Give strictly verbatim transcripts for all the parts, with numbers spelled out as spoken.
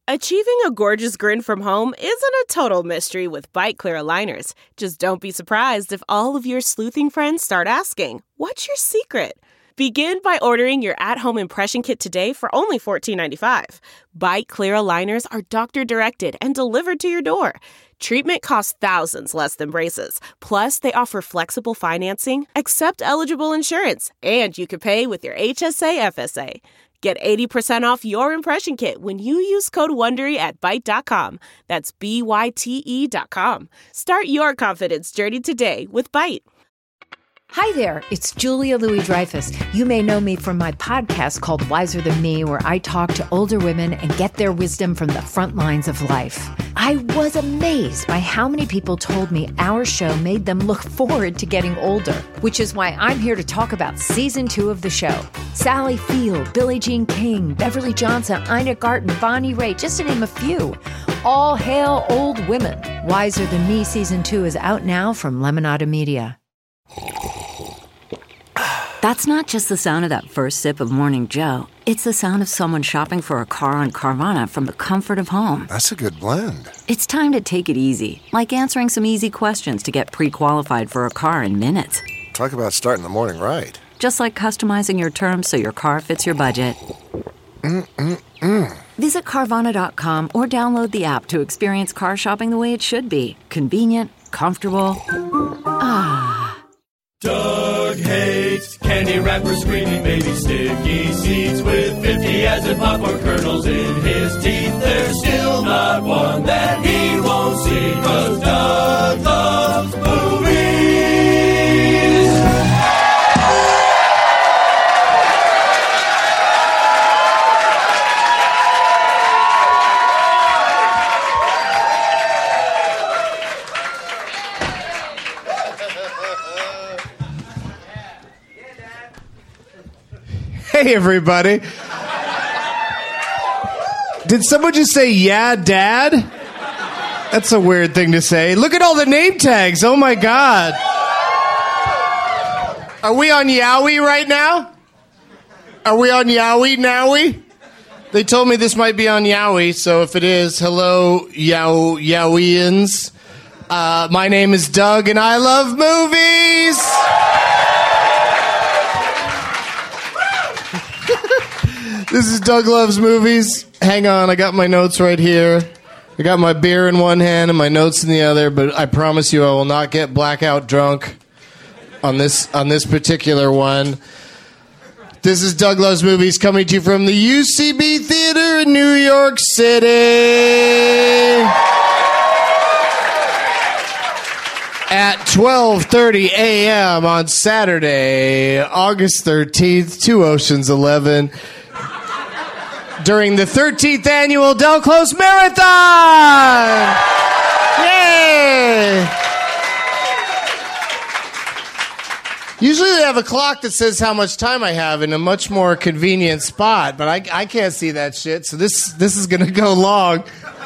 Achieving a gorgeous grin from home isn't a total mystery with Byte Clear aligners. Just don't be surprised if all of your sleuthing friends start asking, "What's your secret?" Begin by ordering your at-home impression kit today for only fourteen ninety-five. Byte Clear aligners are doctor-directed and delivered to your door. Treatment costs thousands less than braces. Plus, they offer flexible financing, accept eligible insurance, and you can pay with your H S A F S A. Get eighty percent off your impression kit when you use code WONDERY at byte dot com. That's B Y T E dot com. Start your confidence journey today with Byte. Hi there, it's Julia Louis-Dreyfus. You may know me from my podcast called Wiser Than Me, where I talk to older women and get their wisdom from the front lines of life. I was amazed by how many people told me our show made them look forward to getting older, which is why I'm here to talk about season two of the show. Sally Field, Billie Jean King, Beverly Johnson, Ina Garten, Bonnie Raitt, just to name a few. All hail old women. Wiser Than Me season two is out now from Lemonada Media. That's not just the sound of that first sip of Morning Joe. It's the sound of someone shopping for a car on Carvana from the comfort of home. That's a good blend. It's time to take it easy, like answering some easy questions to get pre-qualified for a car in minutes. Talk about starting the morning right. Just like customizing your terms so your car fits your budget. Mm-mm-mm. Visit Carvana dot com or download the app to experience car shopping the way it should be. Convenient, comfortable. Ah. Doug hates candy wrappers, screaming baby sticky seeds with fifty as in popcorn kernels in his teeth. There's still not one that he won't see, 'cause Doug loves movies. Hey, everybody. Did someone just say, yeah, Dad? That's a weird thing to say. Look at all the name tags. Oh, my God. Are we on Yowie right now? Are we on Yowie Nowie? They told me this might be on Yowie, so if it is, hello, Yow Yowians. Uh, my name is Doug, and I love movies. This is Doug Loves Movies. Hang on, I got my notes right here. I got my beer in one hand and my notes in the other, but I promise you I will not get blackout drunk on this on this particular one. This is Doug Loves Movies coming to you from the U C B Theater in New York City at twelve thirty a.m. on Saturday, August thirteenth, Two Oceans eleven. During the thirteenth annual Del Close Marathon! Yay! Usually they have a clock that says how much time I have in a much more convenient spot, but I, I can't see that shit, so this, this is going to go long.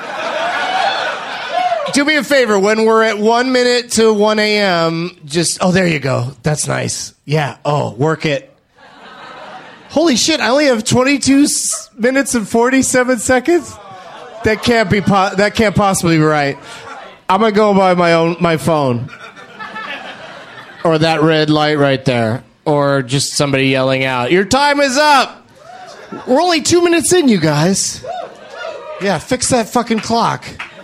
Do me a favor, when we're at one minute to one a.m., just, oh, there you go. That's nice. Yeah, oh, work it. Holy shit, I only have twenty-two minutes and forty-seven seconds? That can't be po- that can't possibly be right. I'm going to go by my own my phone. Or that red light right there. Or just somebody yelling out, "Your time is up." We're only two minutes in, you guys. Yeah, fix that fucking clock.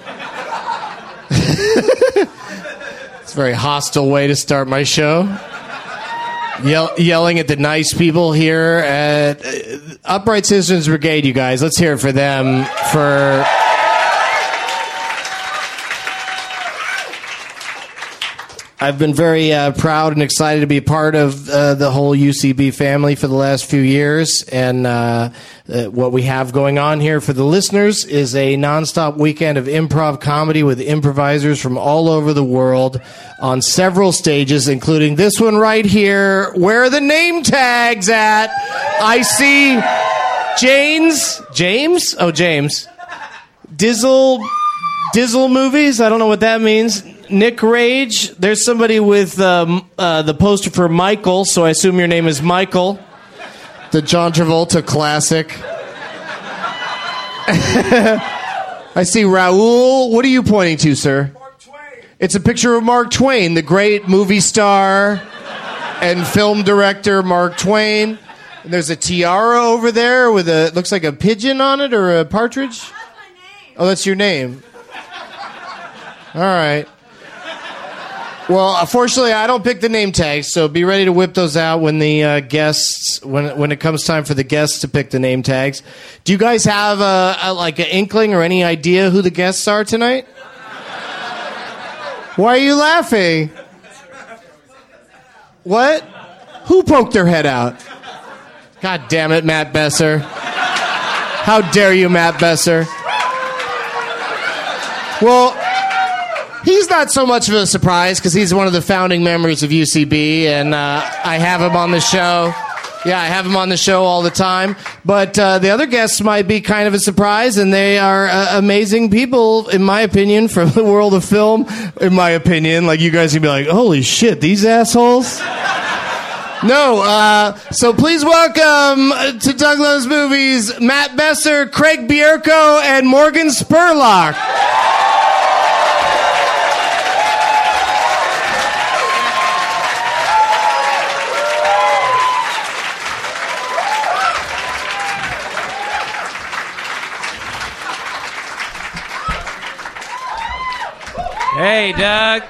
It's a very hostile way to start my show. Yell, yelling at the nice people here at uh, Upright Citizens Brigade, you guys. Let's hear it for them. For I've been very uh, proud and excited to be part of uh, the whole U C B family for the last few years. And uh, uh, what we have going on here for the listeners is a nonstop weekend of improv comedy with improvisers from all over the world on several stages, including this one right here. Where are the name tags at? I see James. James? Oh, James. Dizzle. Dizzle Movies? I don't know what that means. Nick Rage. There's somebody with um, uh, the poster for Michael, so I assume your name is Michael. The John Travolta classic. I see Raul. What are you pointing to, sir? Mark Twain. It's a picture of Mark Twain, the great movie star and film director Mark Twain. And there's a tiara over there with a, it looks like a pigeon on it or a partridge. That's my name. Oh, that's your name. All right. Well, unfortunately, I don't pick the name tags, so be ready to whip those out when the uh, guests, when when it comes time for the guests to pick the name tags. Do you guys have a, a like an inkling or any idea who the guests are tonight? Why are you laughing? What? Who poked their head out? God damn it, Matt Besser. How dare you, Matt Besser? Well, he's not so much of a surprise because he's one of the founding members of U C B, and uh, I have him on the show. Yeah, I have him on the show all the time. But uh, the other guests might be kind of a surprise, and they are uh, amazing people, in my opinion, from the world of film. In my opinion, like you guys can be like, holy shit, these assholes? No, uh, so please welcome to Doug Loves Movies, Matt Besser, Craig Bierko, and Morgan Spurlock. Hey, Doug.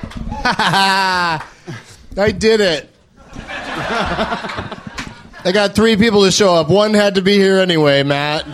I did it. I got three people to show up. One had to be here anyway, Matt.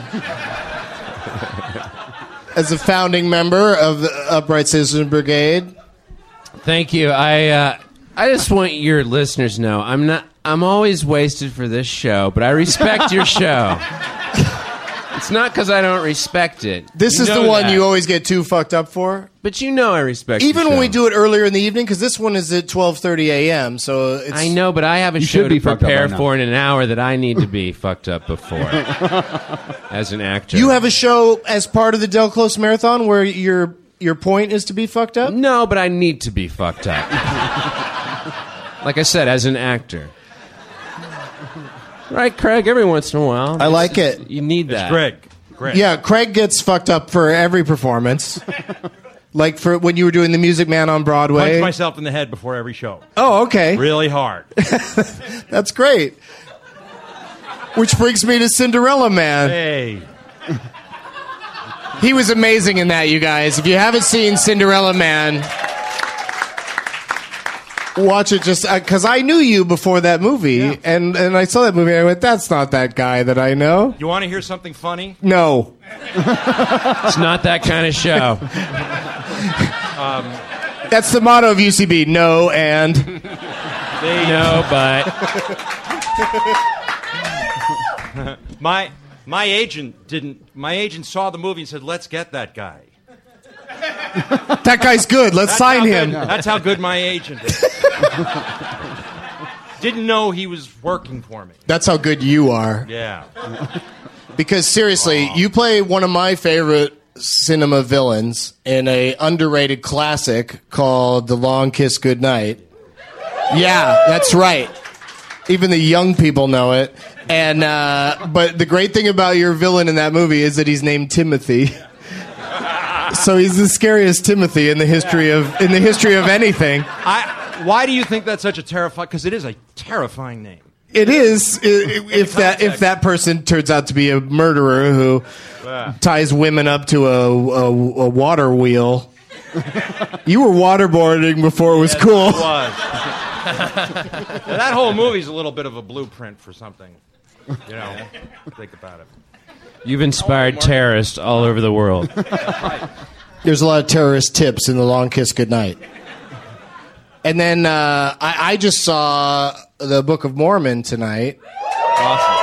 As a founding member of the Upright Citizens Brigade. Thank you. I uh, I just want your listeners to know I'm not. I'm always wasted for this show, but I respect your show. It's not because I don't respect it. This You is know the one that. you always get too fucked up for. But you know I respect Even your when show. we do it earlier in the evening, because this one is at twelve thirty a.m., so it's... I know, but I have a You show should be to fucked up prepare by now. for in an hour that I need to be fucked up before as an actor. You have a show as part of the Del Close Marathon where your your point is to be fucked up? No, but I need to be fucked up. Like I said, as an actor. Right, Craig? Every once in a while. I like it. You need that. Greg. Greg. Yeah, Craig gets fucked up for every performance. Like for when you were doing The Music Man on Broadway. Punch myself in the head before every show. Oh, okay. Really hard. That's great. Which brings me to Cinderella Man. Hey. He was amazing in that, you guys. If you haven't seen Cinderella Man, watch it just because I knew you before that movie, Yeah. and, and I saw that movie and I went, that's not that guy that I know. You want to hear something funny? No. It's not that kind of show. That's the motto of U C B, no and. They, No, but my my agent didn't. My agent saw the movie and said, "Let's get that guy." That guy's good, let's That's sign how him. good- that's how good my agent is. Didn't know he was working for me. That's how good you are. Yeah. Because seriously, you play one of my favorite cinema villains in a underrated classic called The Long Kiss Goodnight. Yeah, that's right. Even the young people know it. And uh, but the great thing about your villain in that movie is that he's named Timothy. So he's the scariest Timothy in the history of in the history of anything. I. Why do you think that's such a terrifying? Because it is a terrifying name. It is i- i- if that if that person turns out to be a murderer who Yeah. ties women up to a, a, a water wheel. You were waterboarding before it was Yes, cool. it was. That whole movie's a little bit of a blueprint for something. You know, think about it. you've inspired terrorists all over the world. There's a lot of terrorist tips in The Long Kiss Goodnight. And then uh, I, I just saw the Book of Mormon tonight. Awesome.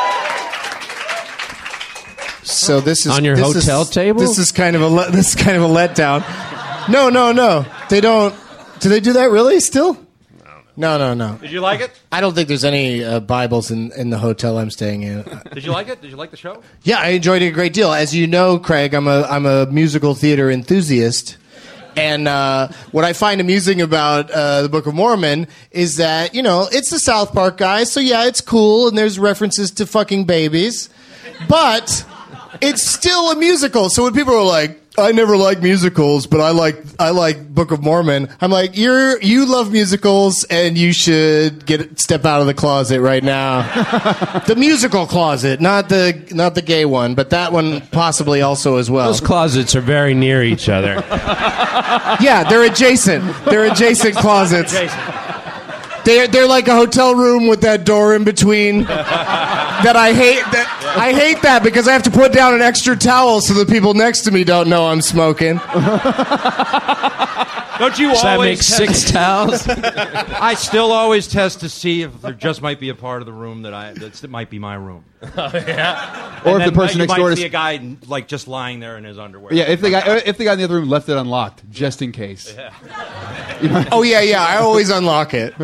So this is On your this hotel is, table? This is kind of a le- this is kind of a letdown. No, no, no. They don't. Do they do that really still? No, no, no. Did you like it? I don't think there's any uh, Bibles in, in the hotel I'm staying in. Did you like it? Did you like the show? Yeah, I enjoyed it a great deal. As you know, Craig, I'm a I'm a musical theater enthusiast. And uh, what I find amusing about uh, the Book of Mormon is that, you know, it's the South Park guys, so yeah, it's cool, and there's references to fucking babies. But it's still a musical. So when people are like, I never liked musicals, but I like I like Book of Mormon. I'm like, you're you love musicals, and you should get step out of the closet right now. The musical closet, not the not the gay one, but that one possibly also as well. Those closets are very near each other. Yeah, they're adjacent. They're adjacent closets. They're they're like a hotel room with that door in between. That I hate. That I hate that because I have to put down an extra towel so the people next to me don't know I'm smoking. Don't you Does always that make test- six towels? I still always test to see if there just might be a part of the room that I that's, that might be my room. Oh, yeah. And Or if the then person you next might door is see a guy like just lying there in his underwear. yeah, if the guy if the guy in the other room left it unlocked just in case. Yeah. Oh yeah, yeah. I always unlock it.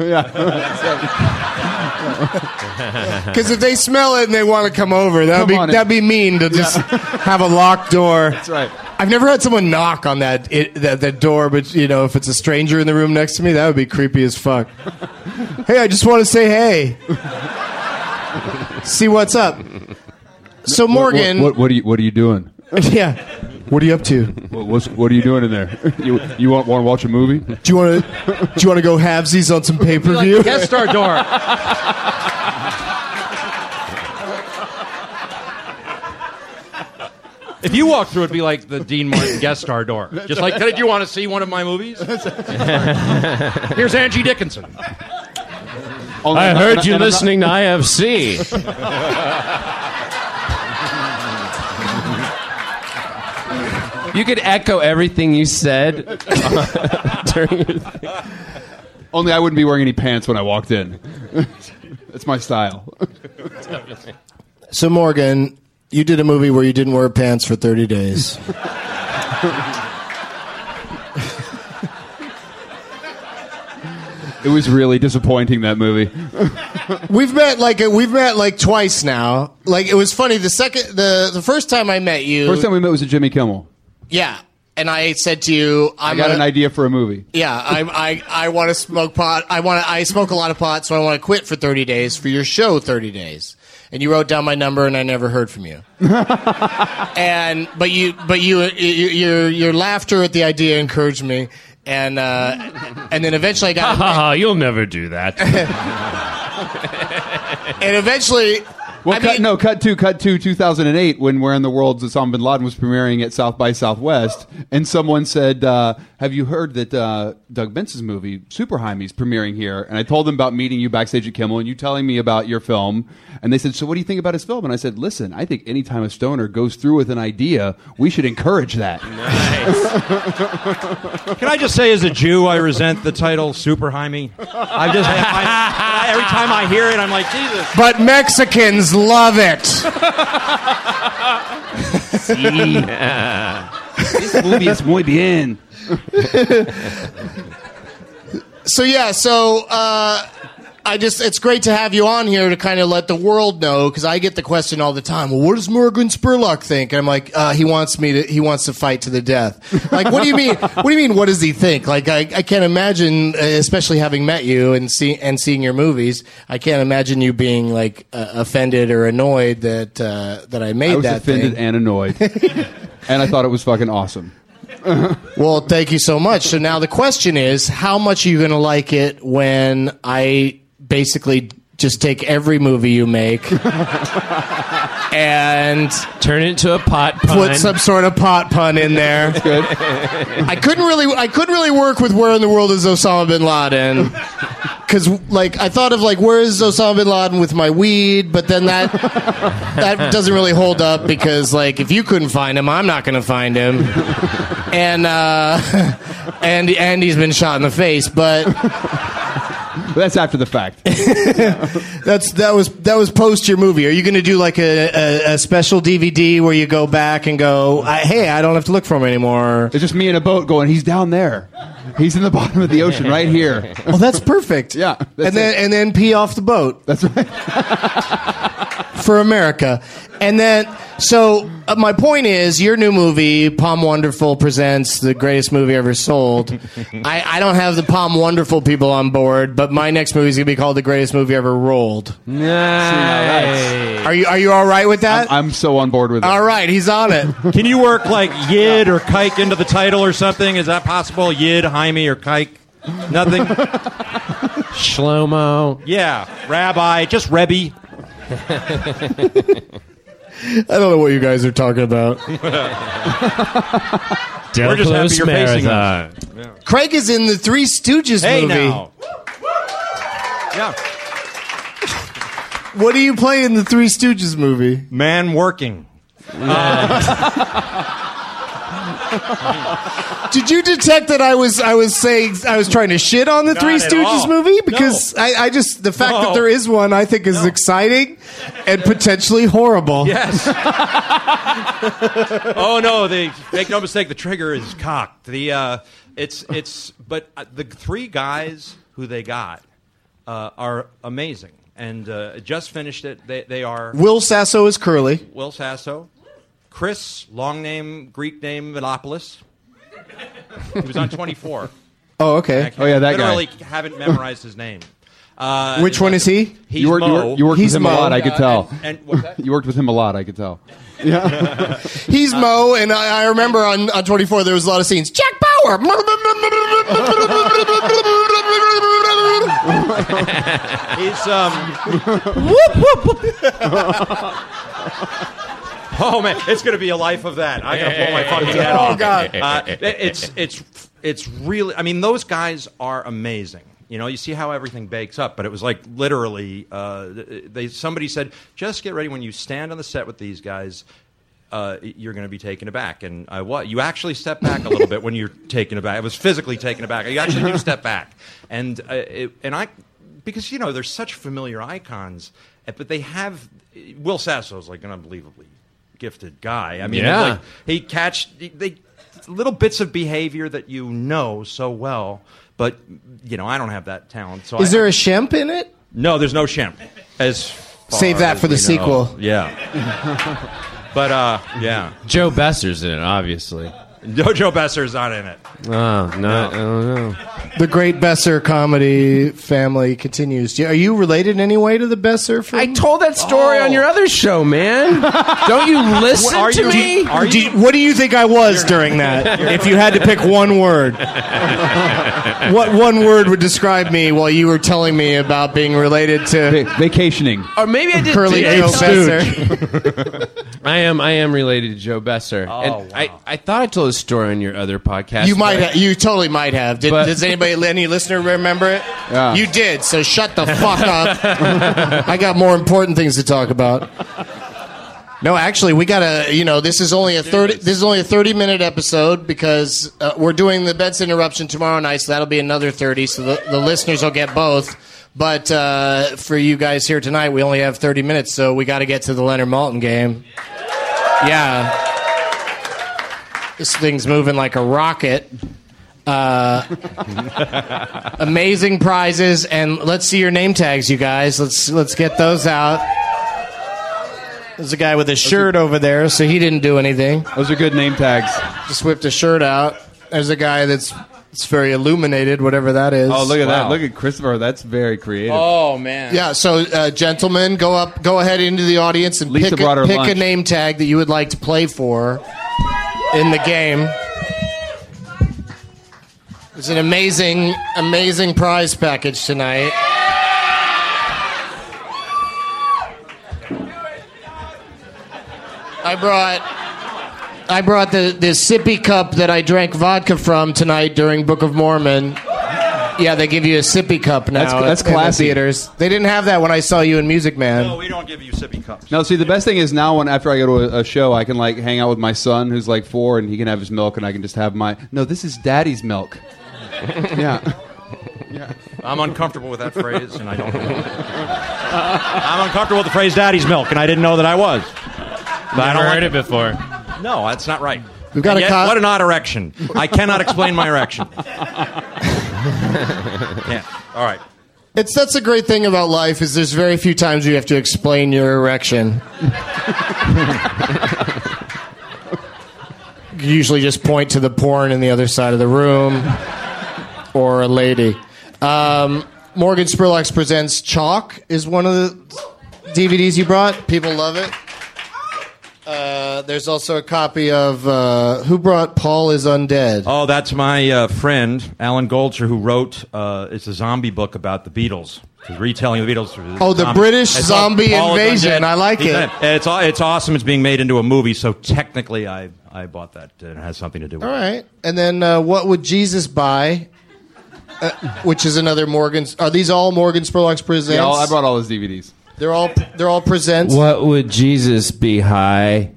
Because if they smell it and they want to come over, that'd Come be on in. that'd be mean to just have a locked door. That's right. I've never had someone knock on that it, that that door, but you know, if it's a stranger in the room next to me, that would be creepy as fuck. Hey, I just want to say hey. See what's up. So Morgan, What, what, what are you what are you doing? yeah. What are you up to? What, what's, what are you doing in there? You you want want to watch a movie? Do you want to do you want to go halvesies on some pay per view? Guest star door. If you walk through, it'd be like the Dean Martin guest star door. Just like, did you want to see one of my movies? Here's Angie Dickinson. Only- I and- heard and- you and I'm listening to I F C. You could echo everything you said during your thing. not- only I wouldn't be wearing any pants when I walked in. That's my style. So Morgan, you did a movie where you didn't wear pants for thirty days. It was really disappointing, that movie. We've met like we've met like twice now. Like it was funny the second the the first time I met you. First time we met was at Jimmy Kimmel. Yeah, and I said to you, I'm I got a- an idea for a movie. Yeah, I I I want to smoke pot. I want to I smoke a lot of pot, so I want to quit for thirty days for your show thirty days. And you wrote down my number, and I never heard from you. and but you but you, you your your laughter at the idea encouraged me. And uh, and then eventually I got Ha ha! You'll never do that. and eventually Well, I cut, mean- no, cut to cut to two thousand eight when Where in the World Osama bin Laden was premiering at South by Southwest, and someone said, uh, "Have you heard that uh, Doug Benson's movie Super Jaime is premiering here?" And I told them about meeting you backstage at Kimmel and you telling me about your film, and they said, "So what do you think about his film?" And I said, "Listen, I think anytime a stoner goes through with an idea, we should encourage that." Can I just say, as a Jew, I resent the title Super Jaime. I just I, I, every time I hear it, I'm like, Jesus. But Mexicans love it. This movie is muy bien. So yeah, so uh, I just it's great to have you on here to kind of let the world know, because I get the question all the time. Well, what does Morgan Spurlock think? And I'm like, uh, he wants me to he wants to fight to the death. Like, what do you mean? What do you mean? What does he think? Like, I, I can't imagine, uh, especially having met you and see and seeing your movies, I can't imagine you being like uh, offended or annoyed that uh, that I made I was that offended thing. and annoyed, and I thought it was fucking awesome. Well, thank you so much. So now the question is, how much are you going to like it when I basically just take every movie you make and Turn it into a pot pun. put some sort of pot pun in there? Good. I couldn't really, I couldn't really work with Where in the World is Osama bin Laden, because like I thought of like where is Osama bin Laden with my weed, but then that that doesn't really hold up, because like if you couldn't find him, I'm not going to find him, and uh, and and he's been shot in the face, but. But that's after the fact. That's that was that was post your movie. Are you going to do like a, a, a special D V D where you go back and go, I, hey, I don't have to look for him anymore? It's just me in a boat going, he's down there. He's in the bottom of the ocean right here. Well, that's perfect. Yeah, that's and then it. and then pee off the boat. That's right. for America. And then, so uh, my point is, your new movie, Palm Wonderful presents the greatest movie ever sold. I, I don't have the Palm Wonderful people on board, but my next movie is going to be called the greatest movie ever rolled. Nice. Are you are you all right with that? I'm, I'm so on board with it. All right, he's on it. Can you work like Yid or Kike into the title or something? Is that possible? Yid, Jaime, or Kike? Nothing? Shlomo. Yeah, Rabbi, just Rebbe. I don't know what you guys are talking about. We're just happy you're facing us. Marathon. Craig is in the Three Stooges Hey movie. now. Yeah. What do you play in the Three Stooges movie? Man working. Did you detect that I was I was saying I was trying to shit on the Not Three at Stooges all. movie? Because No. I, I just the fact No. that there is one I think is exciting and potentially horrible. Yes. Oh no! They make no mistake. The trigger is cocked. The uh, it's it's but uh, the three guys who they got uh, are amazing and uh, just finished it. They they are Will Sasso is Curly. Will Sasso, Chris, long name Greek name Vilopoulos. He was on twenty-four. Oh, okay. Oh, yeah, that guy. Literally haven't memorized his name. Uh, Which one is he? He's You worked, you Mo. worked, you worked He's with him Mo. a lot, I could Uh, tell. And, and what's that? You worked with him a lot, I could tell. He's Mo, and I, I remember on, on twenty-four there was a lot of scenes. Jack Bauer. He's um. Oh man, it's going to be a life of that. I got to blow my fucking head Oh, off. God. Uh, it- it's it's it's really. I mean, those guys are amazing. You know, you see how everything bakes up, but it was like literally. Uh, they somebody said, just get ready when you stand on the set with these guys. Uh, you're going to be taken aback, and I what you actually step back a little bit when you're taken aback. I was physically taken aback. You actually do step back, and uh, it, and I because you know they're such familiar icons, but they have Will Sasso's like an unbelievably gifted guy. I mean, Yeah. like, he catch they little bits of behavior that you know so well, but you know I don't have that talent. So Is I, there a Shemp in it? no? There's no Shemp. As far Save that as for the we know. sequel. Yeah. But uh, yeah, Joe Besser's in it, obviously. Jojo Besser's not in it. Oh, no, I don't know. The great Besser comedy family continues. Are you related in any way to the Besser film? I told that story Oh. on your other show, man. Don't you listen Are to you- me? Are you? Did- what do you think I was during that? If you had to pick one word, what one word would describe me while you were telling me about being related to Va- vacationing. Or maybe I did. Curly did I Joe tell- Besser? I am. I am related to Joe Besser. Oh, and wow. I, I thought I told a story on your other podcast. You might. but- Ha- you totally might have. Did, But- does anybody, any listener, remember it? Yeah. You did. So shut the fuck up. I got more important things to talk about. No, actually, we gotta. You know, this is only a thirty. This is only a thirty-minute episode because uh, we're doing the Benson Eruption tomorrow night, so that'll be another thirty. So the, the listeners will get both. But uh, for you guys here tonight, we only have thirty minutes, so we got to get to the Leonard Maltin game. Yeah, this thing's moving like a rocket. Uh, amazing prizes, and let's see your name tags, you guys. Let's let's get those out. There's a guy with a shirt over there, so he didn't do anything. Those are good name tags. Just whipped a shirt out. There's a guy that's it's very illuminated, whatever that is. Oh, look at that. Wow. Look at Christopher. That's very creative. Oh man. Yeah, so uh, gentlemen, go up, go ahead into the audience and Lisa pick, brought a, her pick a lunch. name tag that you would like to play for in the game. It's an amazing, amazing prize package tonight. I brought, I brought the, the sippy cup that I drank vodka from tonight during Book of Mormon. Yeah, they give you a sippy cup now. That's- that's at- in the classy. theaters. They didn't have that when I saw you in Music Man. No, we don't give you sippy cups. No, see, the best thing is now when after I go to a, a show, I can like hang out with my son who's like four, and he can have his milk, and I can just have my. No, this is Daddy's milk. Yeah. I'm uncomfortable with that phrase, and I don't know. I'm uncomfortable with the phrase "daddy's milk," and I didn't know that I was. But I Never don't heard like it before. No, that's not right. We've got And a yet, co- what an odd erection. I cannot explain my erection. Yeah. All right. It's that's the great thing about life is there's very few times you have to explain your erection. You usually just point to the porn in the other side of the room or a lady. Um, Morgan Spurlock Presents Chalk is one of the D V Ds you brought. People love it. Uh, there's also a copy of uh, Who Brought Paul is Undead? Oh, that's my uh, friend, Alan Goldcher, who wrote, uh, it's a zombie book about the Beatles. He's retelling the Beatles. Oh, the zombie. British It's zombie all- Paul is invasion. Undead. I like He's it. in It's, aw- it's awesome. It's being made into a movie, so technically I, I bought that. It has something to do with All it. right. And then uh, What Would Jesus Buy? Uh, which is another Morgan's. Are these all Morgan Spurlock's Presents? Yeah, I brought all his D V Ds. They're all they're all presents. What would Jesus be high?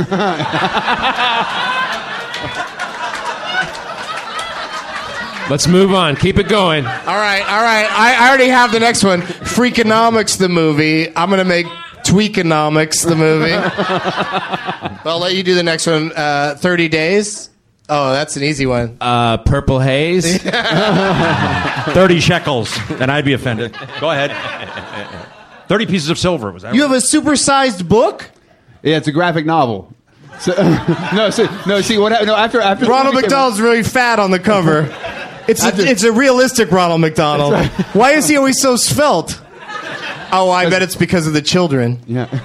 Let's move on. Keep it going. All right, all right. I, I already have the next one. Freakonomics the movie. I'm gonna make Tweakonomics the movie. But I'll let you do the next one. Uh, Thirty Days. Oh, that's an easy one. Uh, Purple Haze. thirty shekels, and I'd be offended. Go ahead. thirty pieces of silver. Was that You right? have a supersized book. Yeah, it's a graphic novel. So, no, so, no. See what happened? No, after after the Ronald movie came McDonald's really fat on the cover. It's a, After- it's a realistic Ronald McDonald. Why is he always so svelte? Oh, I bet it's because of the children. out- Yeah.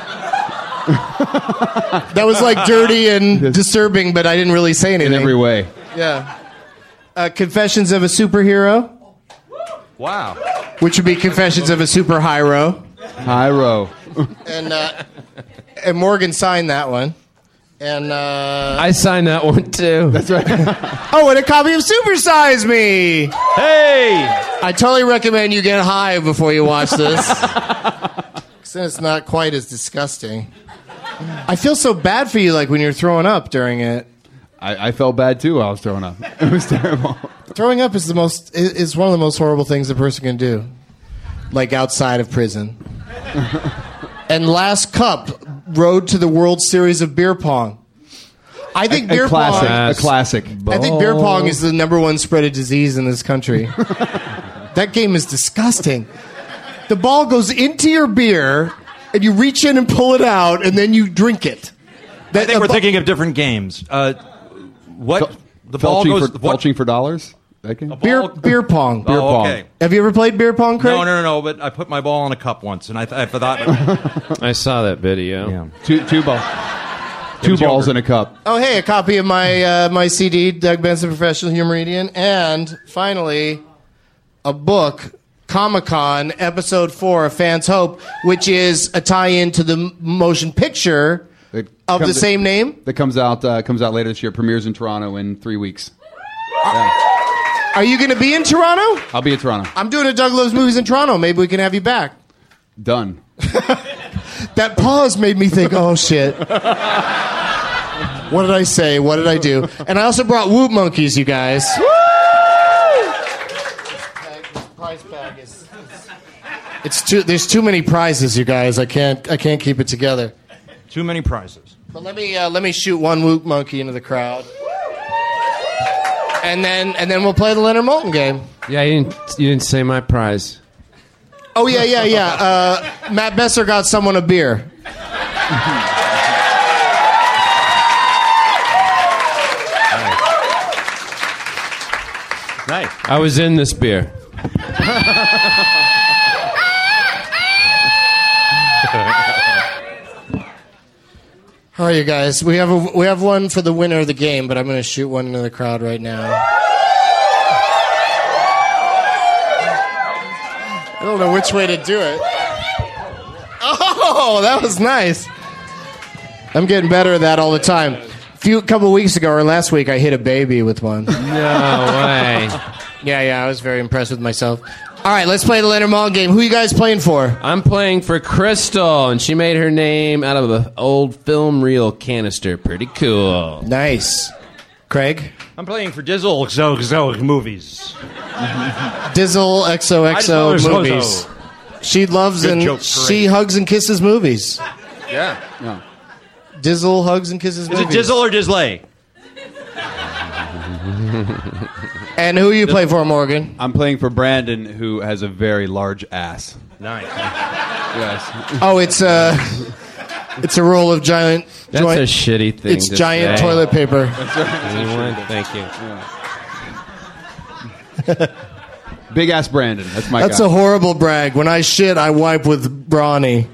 That was like dirty and disturbing, but I didn't really say anything. In every way. Yeah. Uh, Confessions of a Superhero, Wow. which would be Confessions of a Super Hyro. Hyro. And, uh, and Morgan signed that one. And, uh... I signed that one too. That's right. oh, and a copy of Super Size Me! Hey! I totally recommend you get high before you watch this. 'Cause then it's not quite as disgusting. I feel so bad for you, like, when you're throwing up during it. I, I felt bad too while I was throwing up. It was terrible. Throwing up is the most is is one of the most horrible things a person can do, like outside of prison. And Last Cup, Road to the World Series of Beer Pong. I think A beer classic. pong. A classic. I think beer pong is the number one spread of disease in this country. That game is disgusting. The ball goes into your beer, and you reach in and pull it out, and then you drink it. That, I think a we're bu- thinking of different games. Uh, what? The ball Felching goes... for, what? felching for dollars? That game? beer beer pong. Oh, pong. okay. Have you ever played beer pong, Craig? No, no, no, no, but I put my ball in a cup once, and I, th- I thought... I saw that video. yeah. Two, two, ball, two balls in a cup. Oh, hey, a copy of my uh, my C D, Doug Benson, Professional Humoridian, and finally, a book, Comic-Con, Episode four, A Fan's Hope, which is a tie-in to the m- motion picture It of the comes- same name. That comes out uh, comes out later this year. Premieres in Toronto in three weeks. Are you going to be in Toronto? I'll be in Toronto. I'm doing a Doug Loves Movies in Toronto. Maybe we can have you back. Done. That pause made me think, oh, shit. What did I say? What did I do? And I also brought Whoop Monkeys, you guys. Prize bag is... It's too. There's too many prizes, you guys. I can't. I can't keep it together. Too many prizes. But let me. Uh, let me shoot one Whoop Monkey into the crowd, and then and then we'll play the Leonard Moulton game. Yeah, you didn't, you didn't say my prize. Oh yeah, yeah, yeah. Uh, Matt Besser got someone a beer. Nice. I was in this beer. All right, you guys. We have a, we have one for the winner of the game, but I'm going to shoot one into the crowd right now. I don't know which way to do it. Oh, that was nice. I'm getting better at that all the time. A few couple weeks ago or last week, I hit a baby with one. No way. Yeah, yeah, I was very impressed with myself. All right, let's play the Leonard Moulton game. Who are you guys playing for? I'm playing for Crystal, and she made her name out of an old film reel canister. Pretty cool. Nice. Craig? I'm playing for Dizzle Xo Xo movies. Dizzle X O X O I just love movies. Xo. She loves Good and joke, she great. hugs and kisses movies. Yeah. No. Dizzle hugs and kisses Is it movies. Dizzle or Disley? And who you play for, Morgan? I'm playing for Brandon, who has a very large ass. Nice. Yes. Oh, it's a it's a roll of giant. That's joint, a shitty thing. It's to giant say. toilet paper. Anyone? Thank you. Big ass Brandon. That's my. That's guy. a horrible brag. When I shit, I wipe with brawny.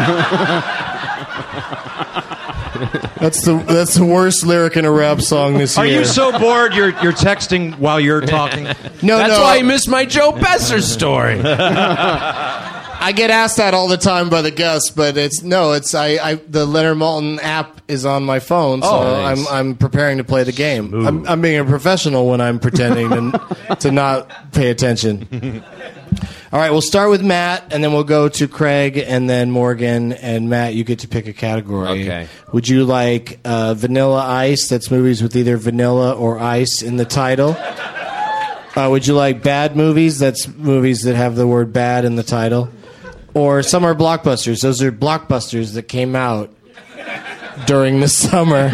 That's the that's the worst lyric in a rap song this Are year. you so bored you're you're texting while you're talking? No, That's no. why I missed my Joe Besser story. I get asked that all the time by the guests, but it's no, it's I, I the Leonard Maltin app is on my phone, so Oh, nice. I'm I'm preparing to play the game. I'm, I'm being a professional when I'm pretending to, to not pay attention. All right, we'll start with Matt, and then we'll go to Craig, and then Morgan. And Matt, you get to pick a category. Okay. Would you like uh, Vanilla Ice? That's movies with either vanilla or ice in the title. Uh, would you like bad movies? That's movies that have the word bad in the title. Or summer blockbusters. Those are blockbusters that came out during the summer.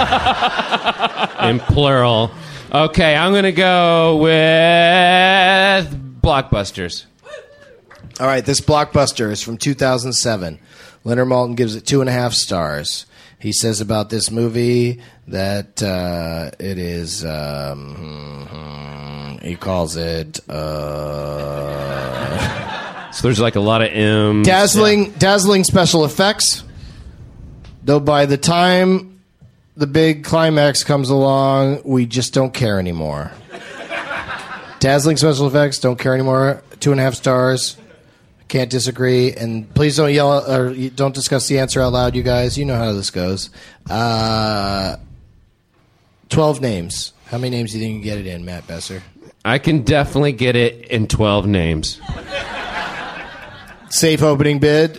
In plural. Okay, I'm going to go with blockbusters. All right, this blockbuster is from two thousand seven. Leonard Maltin gives it two and a half stars. He says about this movie that uh, it is, um, he calls it... Uh, So there's like a lot of M's. Dazzling, dazzling special effects. Though by the time the big climax comes along, we just don't care anymore. Dazzling special effects, don't care anymore. Two and a half stars. Can't disagree. And please don't yell or don't discuss the answer out loud, you guys. You know how this goes. Uh, Twelve names. How many names do you think you can get it in, Matt Besser? I can definitely get it in twelve names. Safe opening bid.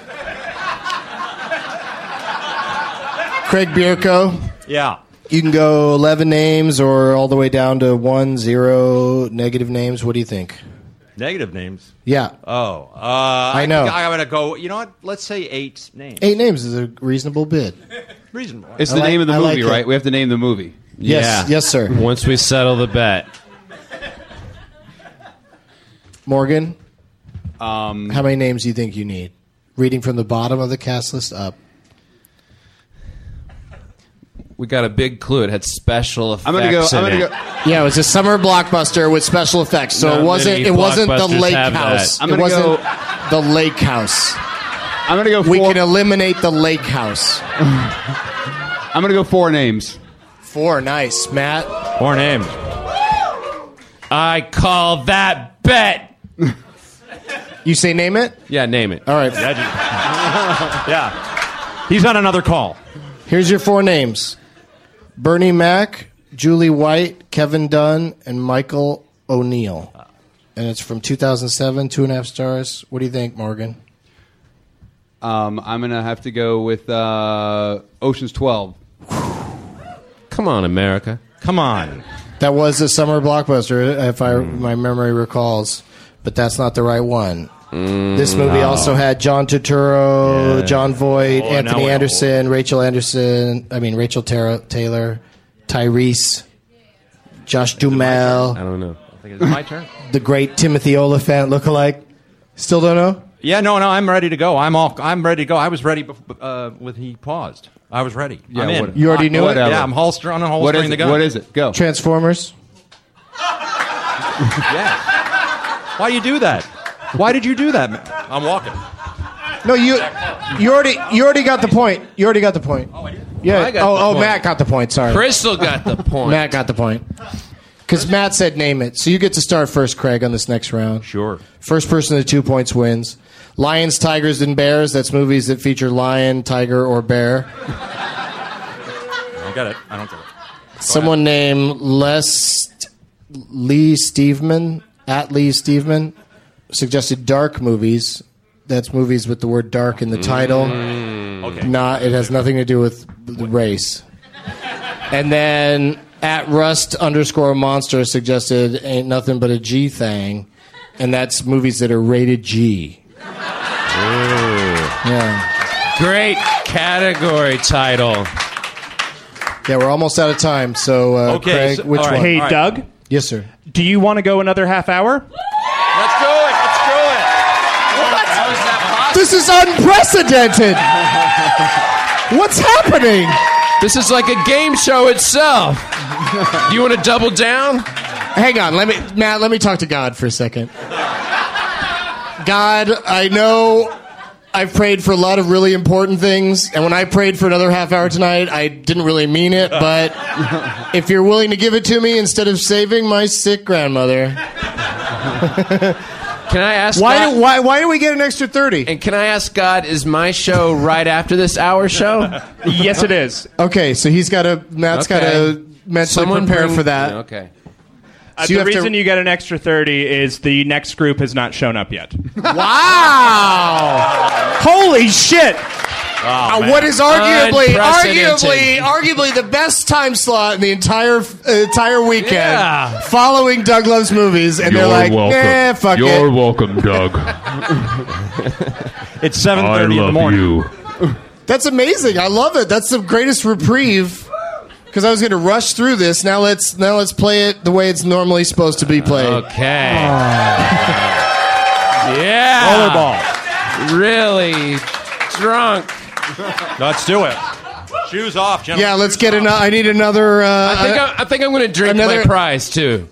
Craig Bierko. Yeah. You can go eleven names or all the way down to one, zero, negative names. What do you think? Negative names. Yeah. Oh, uh, I know. I'm gonna go. You know what? Let's say eight names. Eight names is a reasonable bid. Reasonable. It's I the like- name of the I like movie, it. right? We have to name the movie. Yes. Yeah. Yes, sir. Once we settle the bet. Morgan, Um, how many names do you think you need? Reading from the bottom of the cast list up. We got a big clue. It had special effects. I'm gonna go. in I'm gonna it. go. Yeah, it was a summer blockbuster with special effects. So Not it wasn't many it wasn't the blockbusters lake have house. that. I'm It gonna wasn't go- the lake house. I'm gonna go. Four, We can eliminate the lake house. I'm gonna go four names. Four, nice. Matt. Four names. I call that bet. You say name it? Yeah, name it. All right. Yeah. He's on another call. Here's your four names. Bernie Mac, Julie White, Kevin Dunn, and Michael O'Neill. And it's from two thousand seven, two and a half stars. What do you think, Morgan? Um, I'm gonna have to go with uh, Ocean's twelve. Come on, America. Come on. That was a summer blockbuster, if I my memory recalls. But that's not the right one. This movie also had John Turturro, Yeah. John Voight, Oh, Anthony now we're Anderson, Rachel Anderson, I mean, Rachel Tara- Taylor, Tyrese, Josh Duhamel, I don't know. I think it's my turn. the great Timothy Olyphant lookalike. Still don't know? Yeah, no, no, I'm ready to go. I'm off. I'm ready to go. I was ready bef- uh, when he paused. I was ready. Yeah, I'm in. what- You already knew it? Yeah, I'm holster on a What holstering is the it? gun. What is it? Go. Transformers. Yeah. Why do you do that? Why did you do that? man? I'm walking. No, you you already you already got the point. You already got the point. Oh, I did? Yeah. I got oh, the oh point. Matt got the point. Sorry. Crystal got the point. Matt got the point. Because Matt said name it. So you get to start first, Craig, on this next round. Sure. First person to two points wins. Lions, Tigers, and Bears. That's movies that feature lion, tiger, or bear. I don't get it. I don't get it. Someone named Les Lee Steveman, at Lee Steveman, suggested dark movies. That's movies with the word dark in the title. Okay. Not, it has nothing to do with the race. And then at Rust underscore monster suggested ain't nothing but a G thing, and that's movies that are rated G. Yeah, Great category title. yeah, we're almost out of time. So, uh, Okay, Craig, so- which all right. one? Hey, All right. Doug, Yes, sir. Do you want to go another half hour? Let's do it. Let's do it. What? How is that This is unprecedented. What's happening? This is like a game show itself. Do you want to double down? Hang on, let me, Matt. Let me talk to God for a second. God, I know I've prayed for a lot of really important things, and when I prayed for another half hour tonight, I didn't really mean it. But if you're willing to give it to me instead of saving my sick grandmother, can I ask? Why God, do why why do we get an extra thirty? And can I ask God? Is my show right after this hour show? Yes, it is. Okay, so he's got to. Matt's Okay. got to mentally Someone prepare bring- for that. Okay. Uh, So you the have to- reason you get an extra thirty is the next group has not shown up yet. Wow! Holy shit! Uh, what is arguably, arguably, arguably the best time slot in the entire uh, entire weekend, Yeah. following Doug Loves Movies, and they're like, "Eh, fuck You're it." welcome, Doug. It's seven I thirty in the love morning. you. That's amazing. I love it. That's the greatest reprieve. Because I was going to rush through this. Now let's now let's play it the way it's normally supposed to be played. Okay. Yeah. Rollerball. Really drunk. Let's do it. Shoes off, gentlemen. Yeah, let's get another. I need another. Uh, I think I'm, I think I'm going to drink Another- my prize too.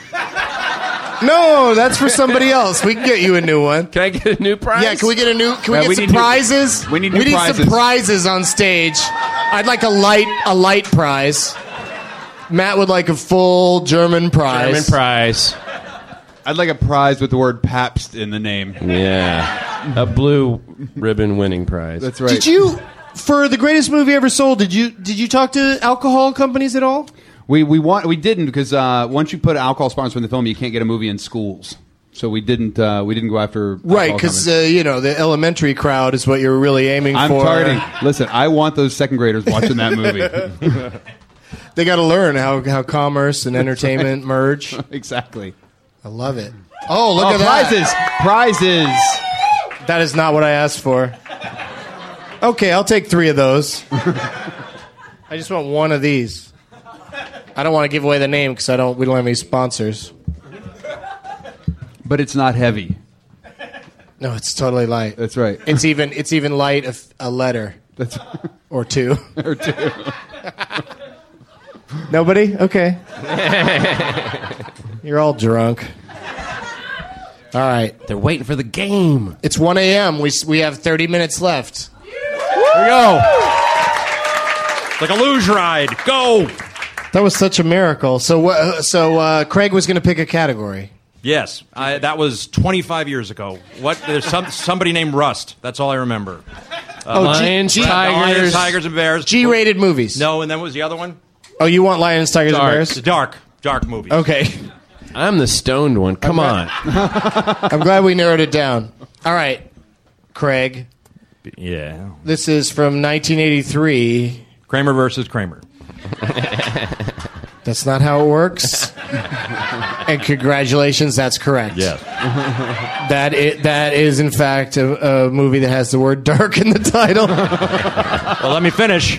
no, that's for somebody else. We can get you a new one. Can I get a new prize? Yeah, can we get a new? Can we Yeah, get we some need new- prizes? we need new we need prizes. some prizes on stage. I'd like a light a light prize. Matt would like a full German prize. German prize. I'd like a prize with the word Pabst in the name. Yeah. A blue ribbon winning prize. That's right. Did you, for the greatest movie ever sold? Did you did you talk to alcohol companies at all? We we want we didn't because uh, once you put alcohol sponsor in the film, you can't get a movie in schools. So we didn't uh, we didn't go after Right, alcohol because companies. uh, you know the elementary crowd is what you're really aiming I'm for. targeting. Listen, I want those second graders watching that movie. They got to learn how how commerce and entertainment merge. Exactly. I love it. Oh, look Oh, at that! prizes! Prizes! That is not what I asked for. Okay, I'll take three of those. I just want one of these. I don't want to give away the name because I don't. We don't have any sponsors. But it's not heavy. No, it's totally light. That's right. It's even. It's even light a, a letter That's or two. or two. Nobody? Okay. You're all drunk. All right. They're waiting for the game. It's one a.m. We we have thirty minutes left. Here we go. Like a luge ride. Go. That was such a miracle. So uh, so uh, Craig was going to pick a category. Yes, I, that was twenty-five years ago. What? There's some, somebody named Rust. That's all I remember. Oh, Lions, G- G- tigers. Lions, tigers, and bears. G-rated movies. No, and then what was the other one? Oh, you want Lions, Tigers, Dark. and Bears? Dark. Dark movies. Okay. I'm the stoned one. Come on. I'm glad we narrowed it down. All right, Craig. Yeah. This is from nineteen eighty-three. Kramer versus Kramer. That's not how it works. And congratulations, that's correct. Yes. That is, that is in fact a, a movie that has the word dark in the title. Well, let me finish.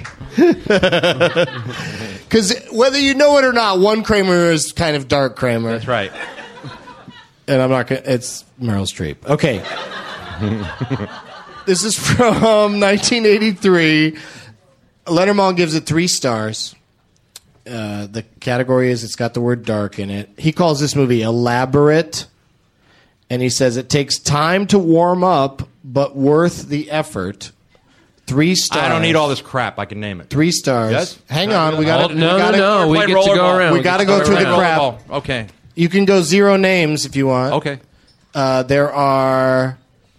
Because whether you know it or not, one Kramer is kind of dark Kramer. That's right. And I'm not gonna, it's Meryl Streep. Okay. This is from nineteen eighty-three. Leonard Maltin gives it three stars. Uh, the category is it's got the word dark in it. He calls this movie elaborate, and he says it takes time to warm up, but worth the effort. Three stars. I don't need all this crap. I can name it. Three stars. Yes? Hang on, we got Oh, no, gotta, no, we Play get to go rollerball. around. We got to go get through the around. crap. Rollerball. Okay. You can go zero names if you want. Okay. Uh, there are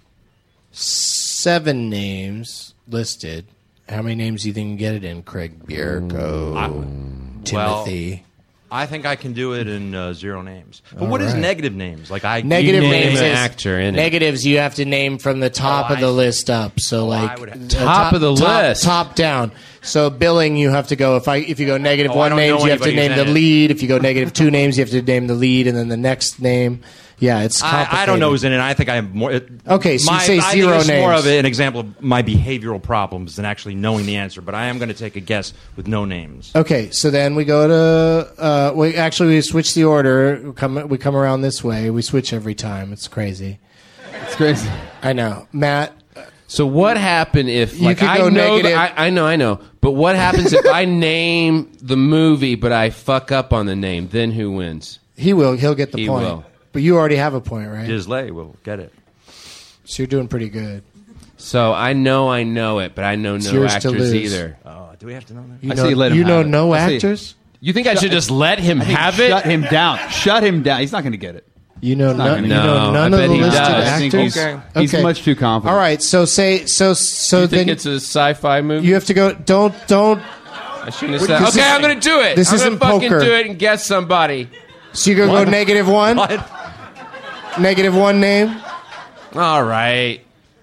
seven names listed. How many names do you think you can get it in, Craig Bierko? Timothy. I think I can do it in uh, zero names. But All what is right. negative names? Like I Negative You name names an is actor in it. negatives you have to name from the top Oh, of the I- list up. So I like would have- uh, Top of the top, list. top down. So billing you have to go if I if you go negative Oh, I one don't names know you have to anybody name who's the in it. lead. If you go negative two names you have to name the lead and then the next name. Yeah, it's complicated. I, I don't know who's in it. I think I have more. It, Okay, so you my, say I zero think it's more names. of an example of my behavioral problems than actually knowing the answer. But I am going to take a guess with no names. Okay, so then we go to. Uh, we actually we switch the order. We come we come around this way. We switch every time. It's crazy. It's crazy. I know, Matt. So what happened if You like could I go know negative- that- I, I know I know, but what happens if I name the movie but I fuck up on the name? Then who wins? He will. He'll get the He point. will. But you already have a point, right? Gisley will get it. So you're doing pretty good. So I know I know it, but I know It's no yours to actors lose. either. Oh, do we have to know that? You I know, say you let him you have know it. no I say- actors. You think I should just let him I think have shut it? him down. Shut him down. He's not going to get it. You know, not no, gonna- you No, know none I of bet the he listed does. I think actors. he's, he's Okay. much too confident. All right, so say so so you think then it's a sci-fi movie? you have to go. Don't don't. I shouldn't have This said. Okay, is- I'm going to do it. this I'm gonna isn't fucking poker. do it and guess somebody. So you're gonna go negative one. Negative one name. All right.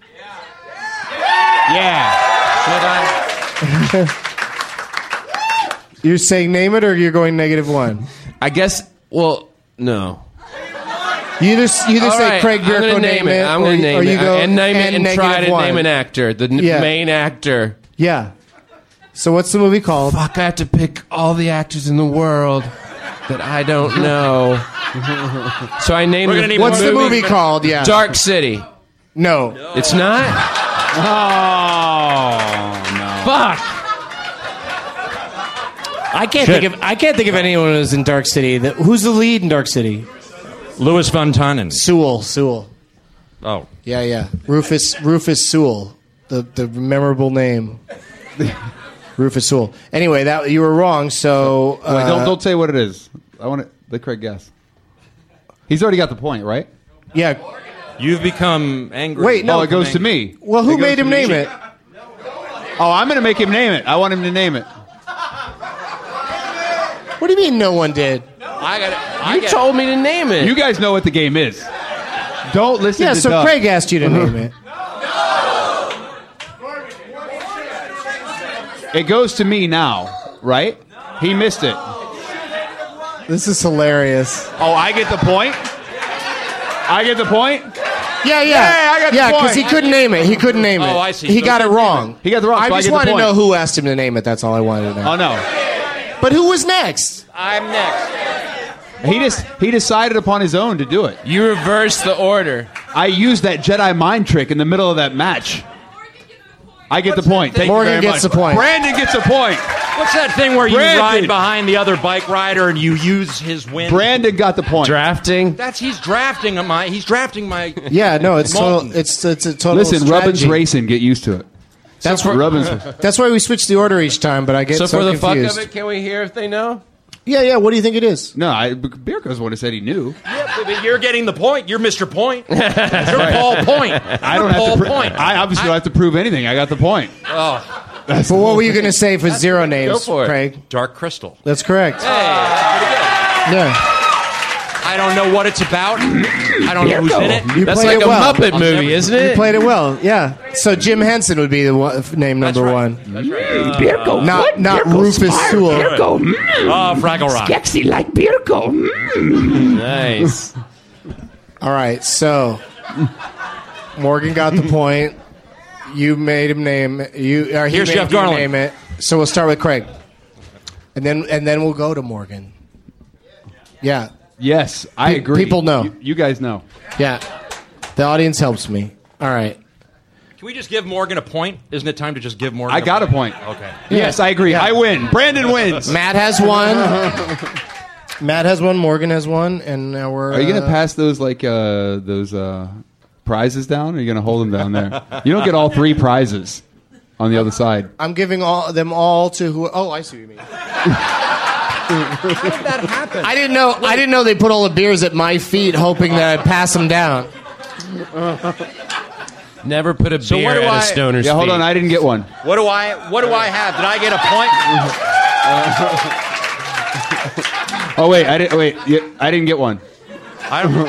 Yeah. Should I? You're saying name it, or you're going negative one. I guess. Well, no. You either you either All say right, Craig I'm gonna Bierko name name it. it, I'm or, gonna you- name or you it go and name it and try negative to one. name an actor, the n- Yeah. main actor. Yeah. So what's the movie called? Fuck! I have to pick all the actors in the world that I don't know. So I named. We're gonna the need What's the movie. movie called? Yeah. Dark City. No. It's not. Oh no. Fuck. I can't think of I can't think of anyone who's in Dark City. That, who's the lead in Dark City? Louis von Tannen. Sewell. Sewell. Oh, Yeah, yeah. Rufus Rufus Sewell. The the memorable name. Rufus Sewell. Anyway, that you were wrong. So uh, Wait, don't don't say what it is. I want to let Craig guess. He's already got the point, right? yeah. you've become angry. Wait, no. Oh, it goes to me. Well, who It goes made to him me. name it? Oh, I'm going to make him name it. I want him to name it. What do you mean no one did? I got it. I You get told me to name it. You guys know what the game is. Don't listen Yeah, to so Doug. Craig asked you to name it. It goes to me now, right? He missed it. This is hilarious. Oh, I get the point? I get the point? Yeah, yeah. Yeah, I got the yeah, point. because he couldn't name it. He couldn't name it. Oh, I see. He So got he it couldn't wrong. He got it wrong, I so I just get the wanted to point. know who asked him to name it. That's all I wanted to know. Oh, no. But who was next? I'm next. He just he decided upon his own to do it. You reversed the order. I used that Jedi mind trick in the middle of that match. I get the point. Thank Morgan you very gets much. the point. Brandon gets a point. What's that thing where you Brandon. ride behind the other bike rider and you use his wind? Brandon got the point. Drafting. That's he's drafting my. He's drafting my. Yeah, no, it's Molten. total, it's it's a total. Listen, Rubbin's strategy. racing. Get used to it. That's why. Rubbin's. That's why we switch the order each time. But I get So so, for the confused. fuck of it, can we hear if they know? Yeah, yeah. What do you think it is? No, I, Bierko's the one who said he knew. Yeah, but you're getting the point. You're Mister Point. You're Paul Point. I don't Paul have to. Pr- Point. I obviously don't have to prove anything. I got the point. Oh, But what were you going to say for zero names, Go for it. Craig? Dark Crystal. That's correct. Hey, pretty good. Yeah. I don't know what it's about. I don't know who's in it. You That's played like it a well. Muppet movie, isn't You it? played it well. Yeah. So Jim Henson would be the one, name number right. one. That's right. Birko, Not not Rufus Sewell. Birko, mm, Oh, Fraggle Rock. sexy like Birko. Mm. Nice. All right. So Morgan got the point. You made him name you. Or he Here's made Jeff you Garland. Name it. So we'll start with Craig, and then and then we'll go to Morgan. Yeah. Yes, I Pe- agree. people know. You, you guys know. Yeah. The audience helps me. All right. Can we just give Morgan a point? Isn't it time to just give Morgan? I got a point. Okay. Yes, I agree. I win. Brandon wins. Matt has one. Matt has one. Morgan has one, and now we're. Are you going uh, to pass those like uh, those uh, prizes down? Or are you going to hold them down there? You don't get all three prizes on the other side. I'm giving all them all to who. Oh, I see what you mean. How did that happen? I didn't know. I didn't know they put all the beers at my feet, hoping that I'd pass them down. Never put a So beer what do at I- a stoner's Yeah, hold feet. on. I didn't get one. What do I? What do I have? Did I get a point? Oh wait, I didn't. Wait, yeah, I didn't get one. I don't.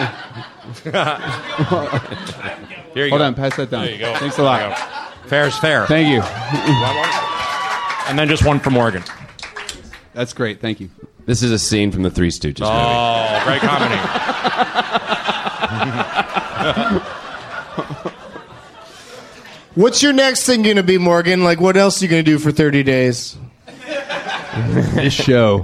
Here you Hold go. on, pass that down. There you go. Thanks a lot. There you go. Fair's fair. Thank you. And then just one for Morgan. That's great. Thank you. This is a scene from the Three Stooges movie. Oh, great comedy. What's your next thing going to be, Morgan? Like, what else are you going to do for thirty days? This show.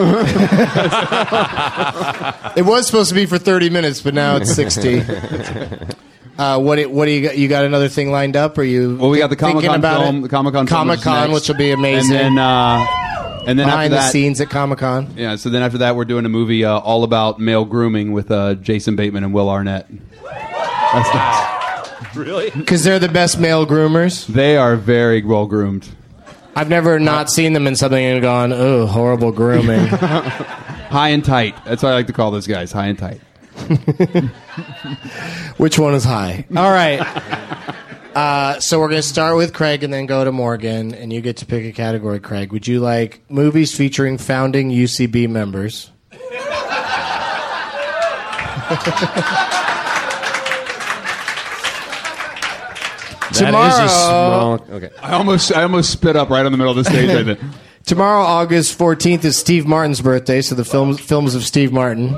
It was supposed to be for thirty minutes, but now it's sixty. Uh, what do- what do you got? You got another thing lined up? Or you? Well, we got the thinking Comic Con about film, it? the Comic Con, Comic Con, which will be amazing. And then, uh, and then behind after that, the scenes at Comic Con. yeah. So then after that, we're doing a movie uh, all about male grooming with uh, Jason Bateman and Will Arnett. That's nice. Really? Because they're the best male groomers. They are very well groomed. I've never not seen them in something and gone, oh, horrible grooming. High and tight. That's what I like to call those guys. High and tight. Which one is high? All right. Uh, so we're going to start with Craig and then go to Morgan, and you get to pick a category, Craig. Would you like movies featuring founding U C B members? Tomorrow, That is a small. Okay. I almost, I almost spit up right on the middle of the stage. Right there. tomorrow, August fourteenth, is Steve Martin's birthday, so the films films of Steve Martin.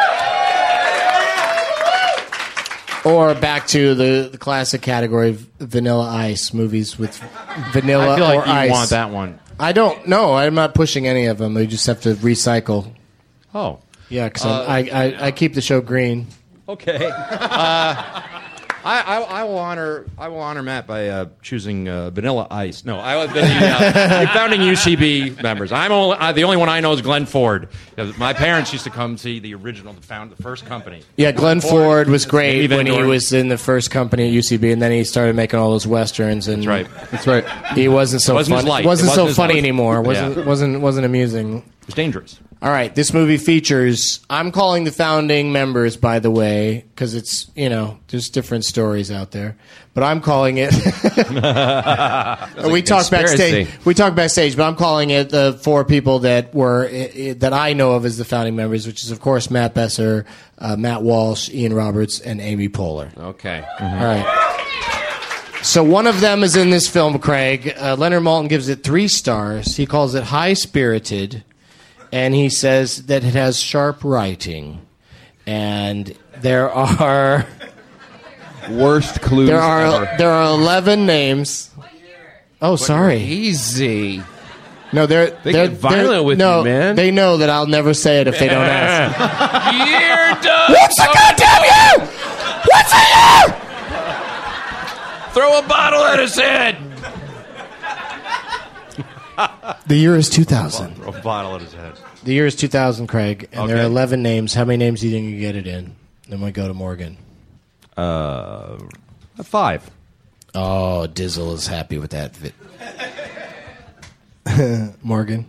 Or back to the, the classic category of Vanilla Ice, movies with vanilla I feel or like you ice. want that one. I don't know. I'm not pushing any of them. We just have to recycle. Oh. Yeah, because Uh, I, I, I keep the show green. Okay. Uh, I, I, I will honor I will honor Matt by uh, choosing uh, Vanilla Ice. No, I the, uh, the founding U C B members. I'm only, uh, the only one I know is Glenn Ford. Uh, My parents used to come see the original, the found the first company. Yeah, Glenn Ford was great Steve when he Endor. was in the first company at U C B, and then he started making all those westerns. And That's right. That's right. He wasn't so Wasn't as funny. light. Wasn't, It wasn't so as funny light. anymore. wasn't Yeah. wasn't wasn't amusing. It was dangerous. All right, this movie features. I'm calling the founding members, by the way, because it's you know there's different stories out there, but I'm calling it. we talked backstage. We talked backstage, but I'm calling it the four people that were i- i- that I know of as the founding members, which is of course Matt Besser, uh, Matt Walsh, Ian Roberts, and Amy Poehler. Okay. All right. So one of them is in this film, Craig. Uh, Leonard Maltin gives it three stars. He calls it high-spirited, and he says that it has sharp writing. And there are Worst clues there are ever. there are eleven names. Oh, sorry. Easy. No, they're They they're get violent they're- with no, you, man. They know that I'll never say it if they don't ask. Year done. What's the goddamn year? What's the year? Throw a bottle at his head. The year is two thousand. Throw a bottle at his head. The year is two thousand, Craig, and there are Okay. eleven names. How many names do you think you get it in? Then we go to Morgan. Uh, five. Oh, Dizzle is happy with that. Morgan?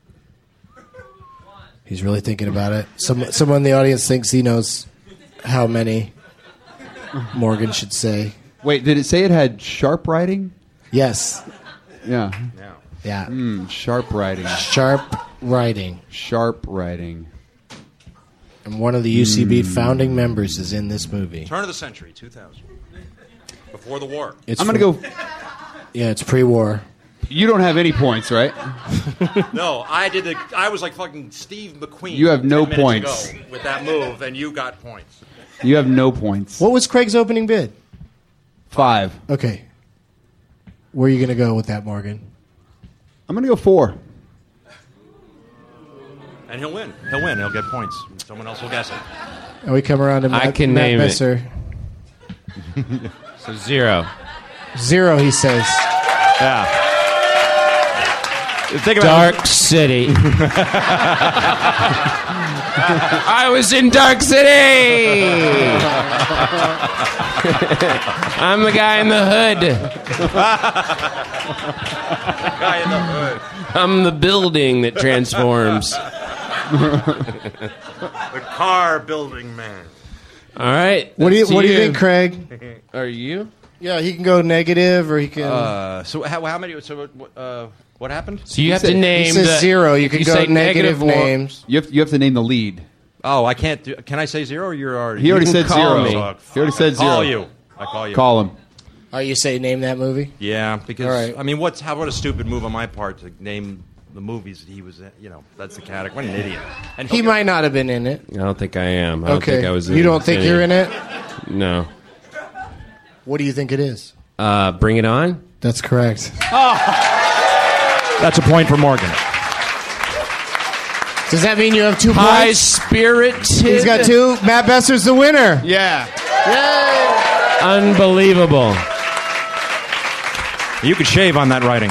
He's really thinking about it. Some, someone in the audience thinks he knows how many Morgan should say. Wait, did it say it had sharp writing? Yes. Yeah. Yeah. Mm, sharp writing. Sharp writing. Sharp writing. And one of the U C B founding members is in this movie. Turn of the century, two thousand. Before the war. It's I'm going to from- go. Yeah, it's pre-war. You don't have any points, right? No, I did the. I was like fucking Steve McQueen. You have no ten minutes points. ago with that move, and you got points. You have no points. What was Craig's opening bid? Five. Okay. Where are you going to go with that, Morgan? I'm going to go four. And he'll win. He'll win. He'll get points. Someone else will guess it. And we come around to Matt, I can Matt name it. Besser. So zero. Zero, he says. Yeah. Think about Dark City. I was in Dark City. I'm the guy in the hood. guy in the hood. I'm the building that transforms. The car building man. All right. What do you that's What do you think, Craig? Are you? Yeah, he can go negative, or he can. Uh, so how, how many? So uh, what happened? So you have said- to name he says the, zero. You if can go say negative or- names. You have, you have to name the lead. Oh, I can't do. Can I say zero? Or you're already. He already can said call zero. me. He already said I call zero. you. I call you. Call him. Oh, you say name that movie? Yeah, because All right. I mean, what's how what a stupid move on my part to name the movies that he was in. You know, that's the category. What an idiot. And He might not have been in it. I don't think I am. I don't Okay. think I was. You in don't think any- you're in it? No. What do you think it is? Uh, Bring It On. That's correct. That's a point for Morgan. Does that mean you have two High points? spirited. He's got two. Matt Besser's the winner. Yeah. Yay! Unbelievable. You could shave on that writing.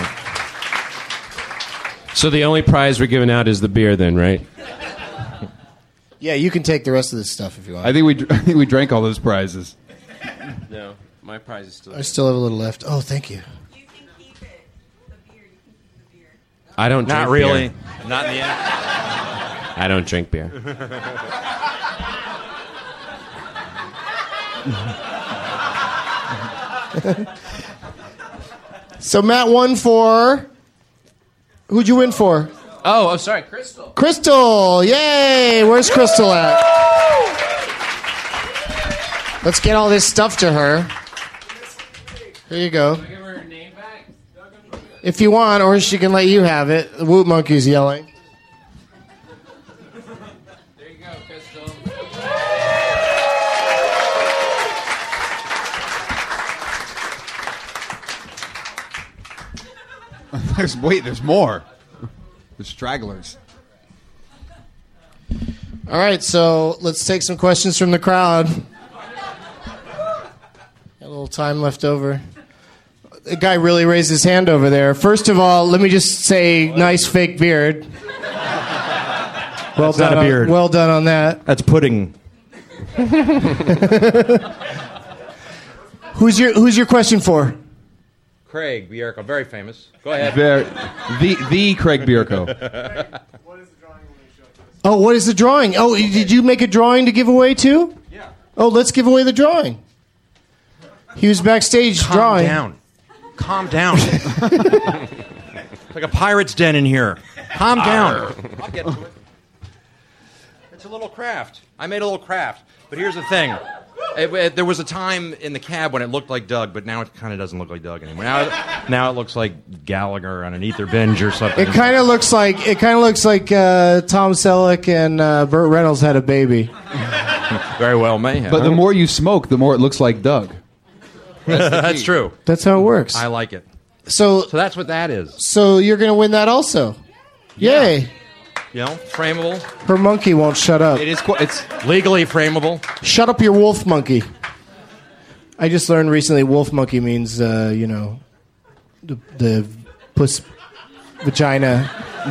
So the only prize we're giving out is the beer, then, right? Yeah, you can take the rest of this stuff if you want. I think we I think we drank all those prizes. No, my prize is still. I still have a little left. Oh, thank you. I don't. Not drink really. beer. Not in the end. I don't drink beer. So Matt won for. Who'd you win for? Oh, oh, sorry, Crystal. Crystal! Yay! Where's Crystal at? Let's get all this stuff to her. Here you go. Give her her name back. If you want, or she can let you have it. The Woot Monkey's yelling. There you go, Crystal. There's wait, there's more. The stragglers. All right, so let's take some questions from the crowd. Got a little time left over. The guy really raised his hand over there. First of all, let me just say, nice fake beard. Well That's not done a beard. On, well done on that. That's pudding. Who's your Who's your question for? Craig Bierko, very famous. Go ahead. Very, the the Craig Bierko. Oh, what is the drawing? Oh, did you make a drawing to give away too? Yeah. Oh, let's give away the drawing. He was backstage Calm drawing. down. Calm down. It's like a pirate's den in here. Calm down. I'll get to it. It's a little craft. I made a little craft. But here's the thing. It, it, there was a time in the cab when it looked like Doug, but now it kind of doesn't look like Doug anymore. Now, it- now it looks like Gallagher on an ether binge or something. It kind of looks like it kind of looks like uh, Tom Selleck and uh, Burt Reynolds had a baby. Very well may have. But the more you smoke, the more it looks like Doug. That's true. That's how it works. I like it. So, So that's what that is. so you're gonna win that also. Yay! You know, frameable. Her monkey won't shut up. It is. Qu- it's Legally frameable. Shut up, your wolf monkey. I just learned recently, wolf monkey means uh, you know, the, the puss vagina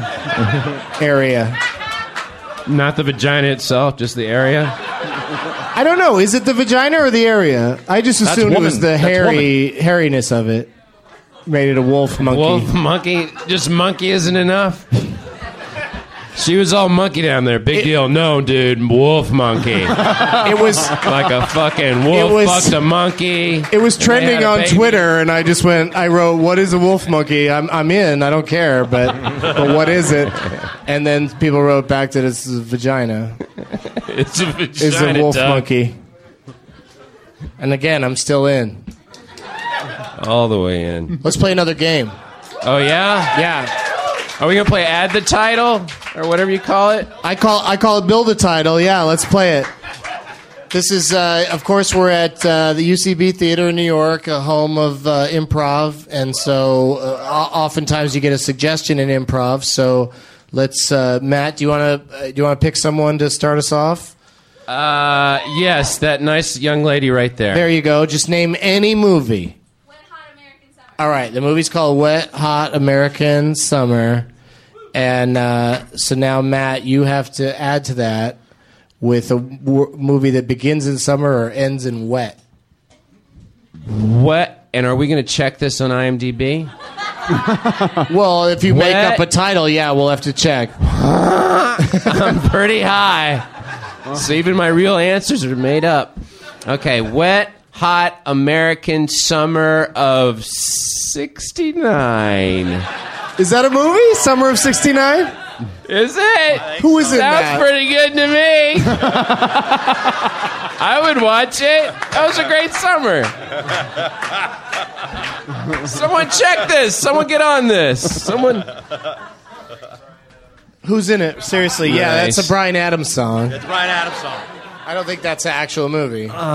area. Not the vagina itself, just the area. I don't know. Is it the vagina or the area? I just That's assumed it was woman. the That's hairy hairiness of it. Made it a wolf monkey. Wolf monkey, just monkey isn't enough. She was all monkey down there. Big deal. No, dude, wolf monkey. It was Like a fucking wolf It was- fucked a monkey. it was and they trending had a on baby. Twitter, and I just went. I wrote, "What is a wolf monkey?" I'm I'm in. I don't care, but but what is it? And then people wrote back that it's a vagina. It's a vagina. It's a wolf Doug. monkey. And again, I'm still in. All the way in. Let's play another game. Oh, yeah? Yeah. Are we going to play Add the Title? Or whatever you call it? I call I call it Build a Title. Yeah, let's play it. This is, uh, of course, we're at uh, the U C B Theater in New York, a home of uh, improv, and so uh, o- oftentimes you get a suggestion in improv. So let's, uh, Matt, do you want to uh, do you want to pick someone to start us off? Uh, yes, that nice young lady right there. There you go. Just name any movie. All right, the movie's called Wet Hot American Summer. And uh, so now, Matt, you have to add to that with a w- movie that begins in summer or ends in wet. What? And are we going to check this on IMDb? Well, if you make Wet. up a title, yeah, we'll have to check. I'm pretty high. So even my real answers are made up. Okay, Wet Hot American Summer of sixty-nine. Is that a movie? Summer of sixty-nine? Is it? Who is in Sounds that? pretty good to me. I would watch it. That was a great summer. Someone check this. Someone get on this. Someone. Who's in it? Seriously, yeah, Nice. that's a Bryan Adams song. It's Bryan Adams song. I don't think that's an actual movie. Oh.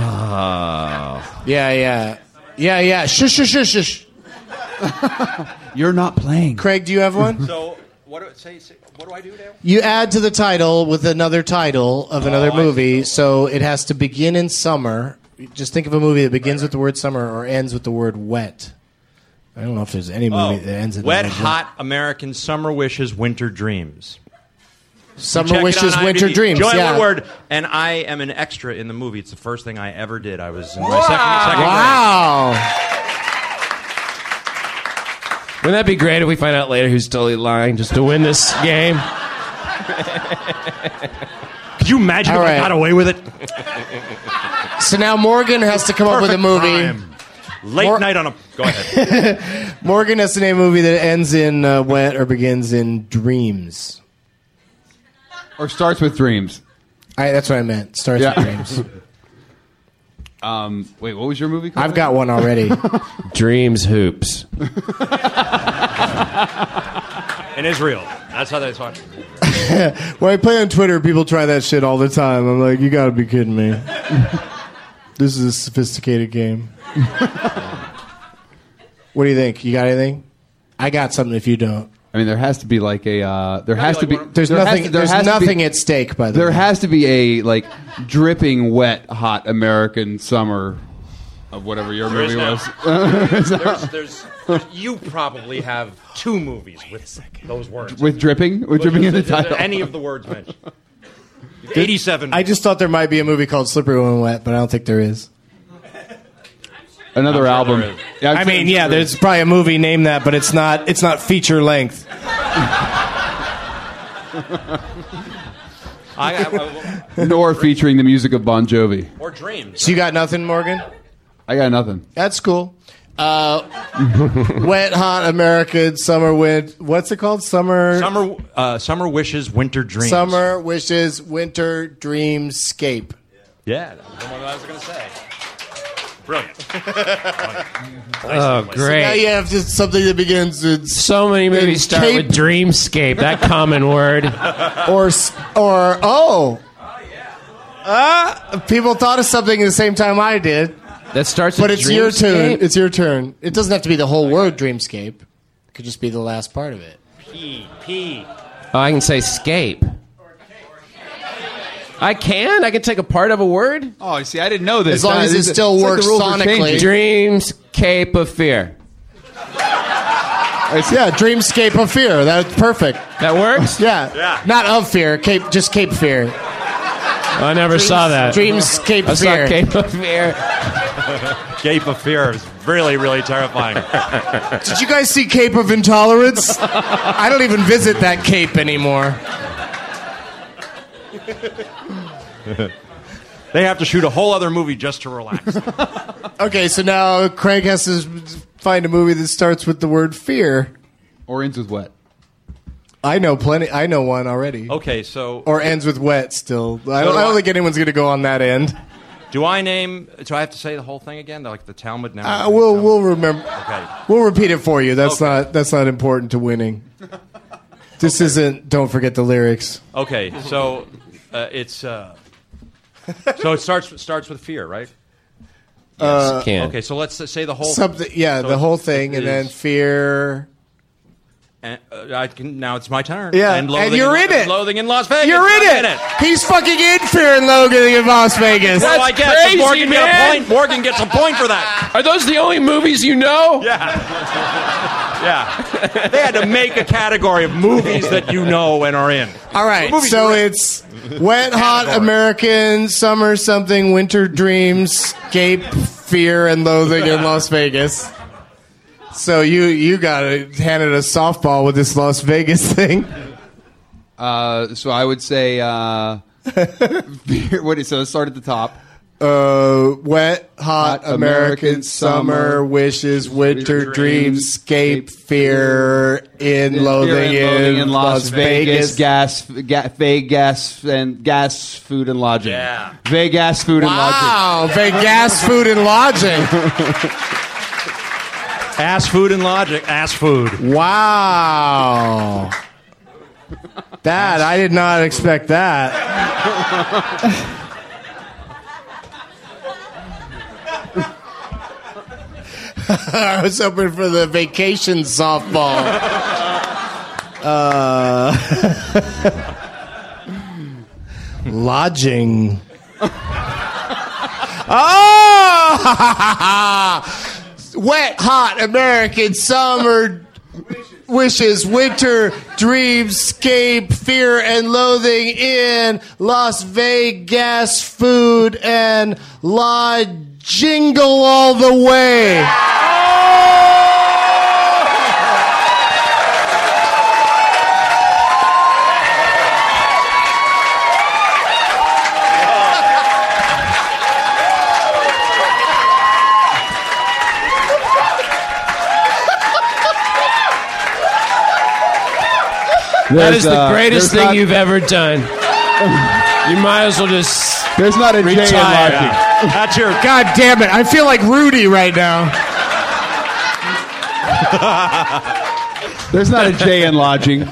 Yeah, yeah. Yeah, yeah. Shush, shush, shush, shush. You're not playing. Craig, do you have one? So what do it say? say what do I do now? You add to the title with another title of another Oh, I movie, so it has to begin in summer. Just think of a movie that begins with the word summer or ends with the word wet. I don't know if there's any movie Oh, that ends with Wet the word Hot American Summer Wishes Winter Dreams. Summer Check it Wishes on Winter IMDb. Dreams. Join yeah. one word, and I am an extra in the movie. It's the first thing I ever did. I was in my second, second Wow. Wouldn't that be great if we find out later who's totally lying just to win this game? Could you imagine All if right. I got away with it? So now Morgan has to come up with a Perfect movie. crime. Late Mor- night on a. Go ahead. Morgan has to name a movie that ends in uh, wet or begins in dreams. Or starts with dreams. I, that's what I meant. Starts Yeah. with dreams. Um, wait, what was your movie called? I've got one already. Dreams Hoops. In Israel. That's how they talk. When I play on Twitter, people try that shit all the time. I'm like, you gotta be kidding me. This is a sophisticated game. What do you think? You got anything? I got something if you don't. I mean, there has to be like a. Uh, there has to be. There's there has nothing. to- there there's has to be- nothing at stake. By the There way, has to be a like dripping wet hot American summer of whatever your There is movie now. was. There's, there's, there's, you probably have two movies with those words. With dripping, with dripping in the title. Any of the words mentioned. eighty-seven. I just thought there might be a movie called Slippery When Wet, but I don't think there is. Another I'm sure album. there is. Yeah, I'm I sure- mean, yeah, there's probably a movie named that, but it's not. It's not feature length. I, I, I, Nor featuring the music of Bon Jovi. or Dreams. So you got nothing, Morgan? I got nothing. That's cool. Uh, wet, hot, American, summer, wind. What's it called? Summer. Summer, uh, summer Wishes, Winter Dreams. Summer wishes, winter dreamscape. Yeah, that was the one I was going to say. Brilliant. Oh, Now great. you have just something that begins with So many movies start Cape- with Dreamscape, that common word. or s- or oh. Uh, people thought of something at the same time I did, That starts but with it's your turn. Dreamscape? It's your turn. It doesn't have to be the whole word dreamscape. It could just be the last part of it. P, P. Oh, I can say scape. I can? I can take a part of a word? Oh, see, I didn't know this. As long Uh, as it this- still it's like works the rules are sonically. changing. Dreamscape of fear. Yeah, dreamscape of fear. That's perfect. That works? Yeah. Yeah. Not of fear, cape, just cape fear. I never saw that. Dreamscape I saw fear. Cape of Fear. Gape of Fear is really, really terrifying. Did you guys see Cape of Intolerance? I don't even visit that cape anymore. They have to shoot a whole other movie just to relax. Okay, so now Craig has to find a movie that starts with the word fear. Or ends with wet. I know plenty. I know one already. Okay, so Or ends with wet still. I So don't, do I don't I. think anyone's going to go on that end. do I name? Do I have to say the whole thing again? Like the Talmud now? Uh, we'll we'll remember. Okay. We'll repeat it for you. That's Okay. not that's not important to winning. This isn't. Don't forget the lyrics. Okay, so uh, it's uh, so it starts starts with fear, right? Yes, can. Okay, so let's say the whole Something. Yeah, so the whole it thing, and then is- fear. And, uh, I can now. It's my turn. Yeah, and, and you're in it. Loathing in Las Vegas. You're in I'm it. He's fucking in Fear and Loathing in Las Vegas. Well, I guess crazy, Morgan man. Get a point. Morgan gets a point for that. Are those the only movies you know? Yeah, yeah. They had to make a category of movies that you know and are in. All right, Movies so you're in. it's wet, hot, Category. American, summer something, winter dreams, Cape, Fear, and Loathing in Las Vegas. So you you got it handed a softball with this Las Vegas thing. Uh, so I would say, uh, what is, so let's start at the top. Uh, wet, hot, Hot, American, American, summer, summer, wishes, winter winter dreams, dreams, Cape, Fear, in Loathing, Fear and Loathing in Las Vegas. gas, ga- Vegas, and gas, food and lodging. Yeah. Vegas, food and lodging. Wow, Vegas, food, and lodging. Ass food and logic. Ass food. Wow. That, I did not expect that. I was hoping for the vacation softball. Uh, lodging. Oh! Wet, hot American summer wishes, winter dreams, escape, fear and loathing in Las Vegas, food and lodge, jingle all the way. That is the uh, greatest thing not, you've ever done. You might as well just There's not a J in retire. lodging. That's your. God damn it. I feel like Rudy right now. There's not a J in lodging.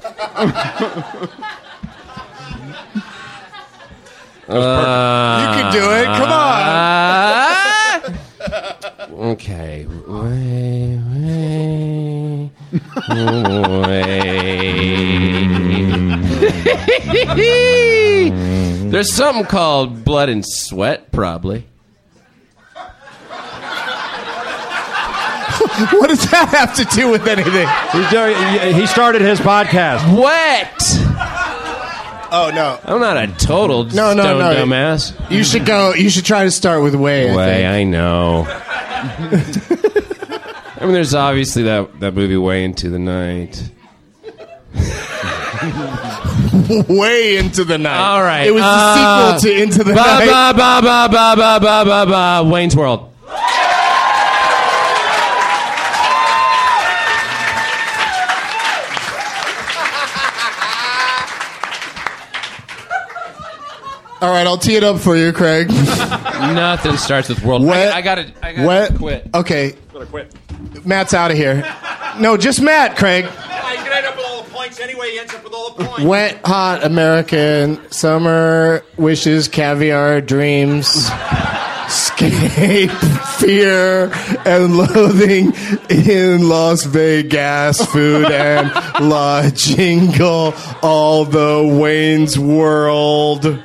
Uh, You can do it. Come on. Uh, okay. Way, way, way. There's something called blood and sweat, probably. What does that have to do with anything? He's doing, he started his podcast. Wet. Oh, no. I'm not a total No, no, stone no. dumbass. You should go. You should try to start with way. I Way, think. I know. I mean, there's obviously that, that movie Way Into the Night. Way Into the Night. All right. It was the uh, sequel to Into the ba, Night. Ba, ba, ba, ba, ba, ba, ba, ba, Wayne's World. All right, I'll tee it up for you, Craig. Nothing starts with world. Wet. I, I gotta, I gotta Wet. quit. Okay. Gotta quit. Matt's out of here. No, just Matt, Craig. You can end up with all the points anyway. He ends up with all the points. Wet, hot, American, summer, wishes, caviar, dreams, escape, fear, and loathing in Las Vegas, food and lodge, jingle all the Wayne's World.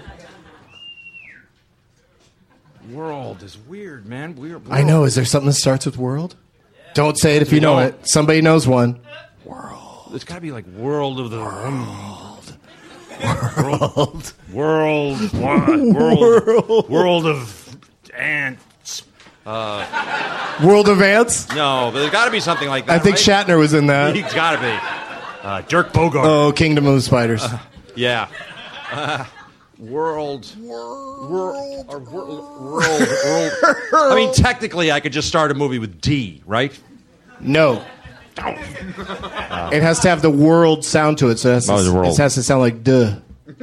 World is weird, man. Weird. I know. Is there something that starts with world? Don't say it if you know don't. it. Somebody knows one. It's got to be like world of the world. World. World. What? World. World of ants. Uh, World of Ants? no, but there's got to be something like that. I think right? Shatner was in that. He's got to be. Uh, Dirk Bogart. Oh, Kingdom of the Spiders. Uh, yeah. Uh, world. World. World. Or world, world. World. I mean, technically, I could just start a movie with D, right? No. Uh, It has to have the world sound to it, so it has, Oh, the to, world. it has to sound like duh.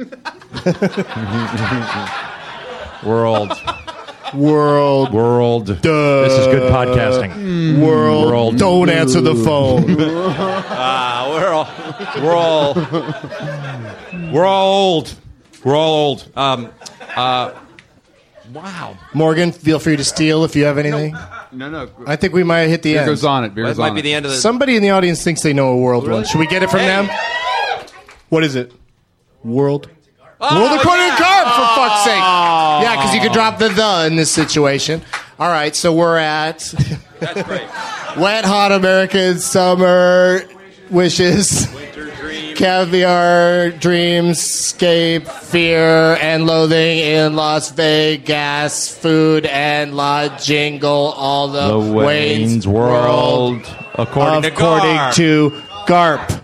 World. World. World. Duh. This is good podcasting. World. World. Don't answer the phone. Ah, we're all, we're all, we're all old. We're all old. Um, uh, wow. Morgan, feel free to steal if you have anything. No, no. I think we might hit the Beer end. goes on it. Beer That goes might on be it. the end of the. Somebody in the audience thinks they know a world Really? one. Should we get it from Hey. them? What is it? World. Oh, World according yeah. to Garb, for fuck's sake. Yeah, because you could drop the the in this situation. All right, so we're at That's great. Wet, Hot American Summer Wishes. Winter dream. Caviar, dreams, escape, fear, and loathing in Las Vegas, food and lodge, jingle all the, The Wayne's World. According to according Garp. to Garp.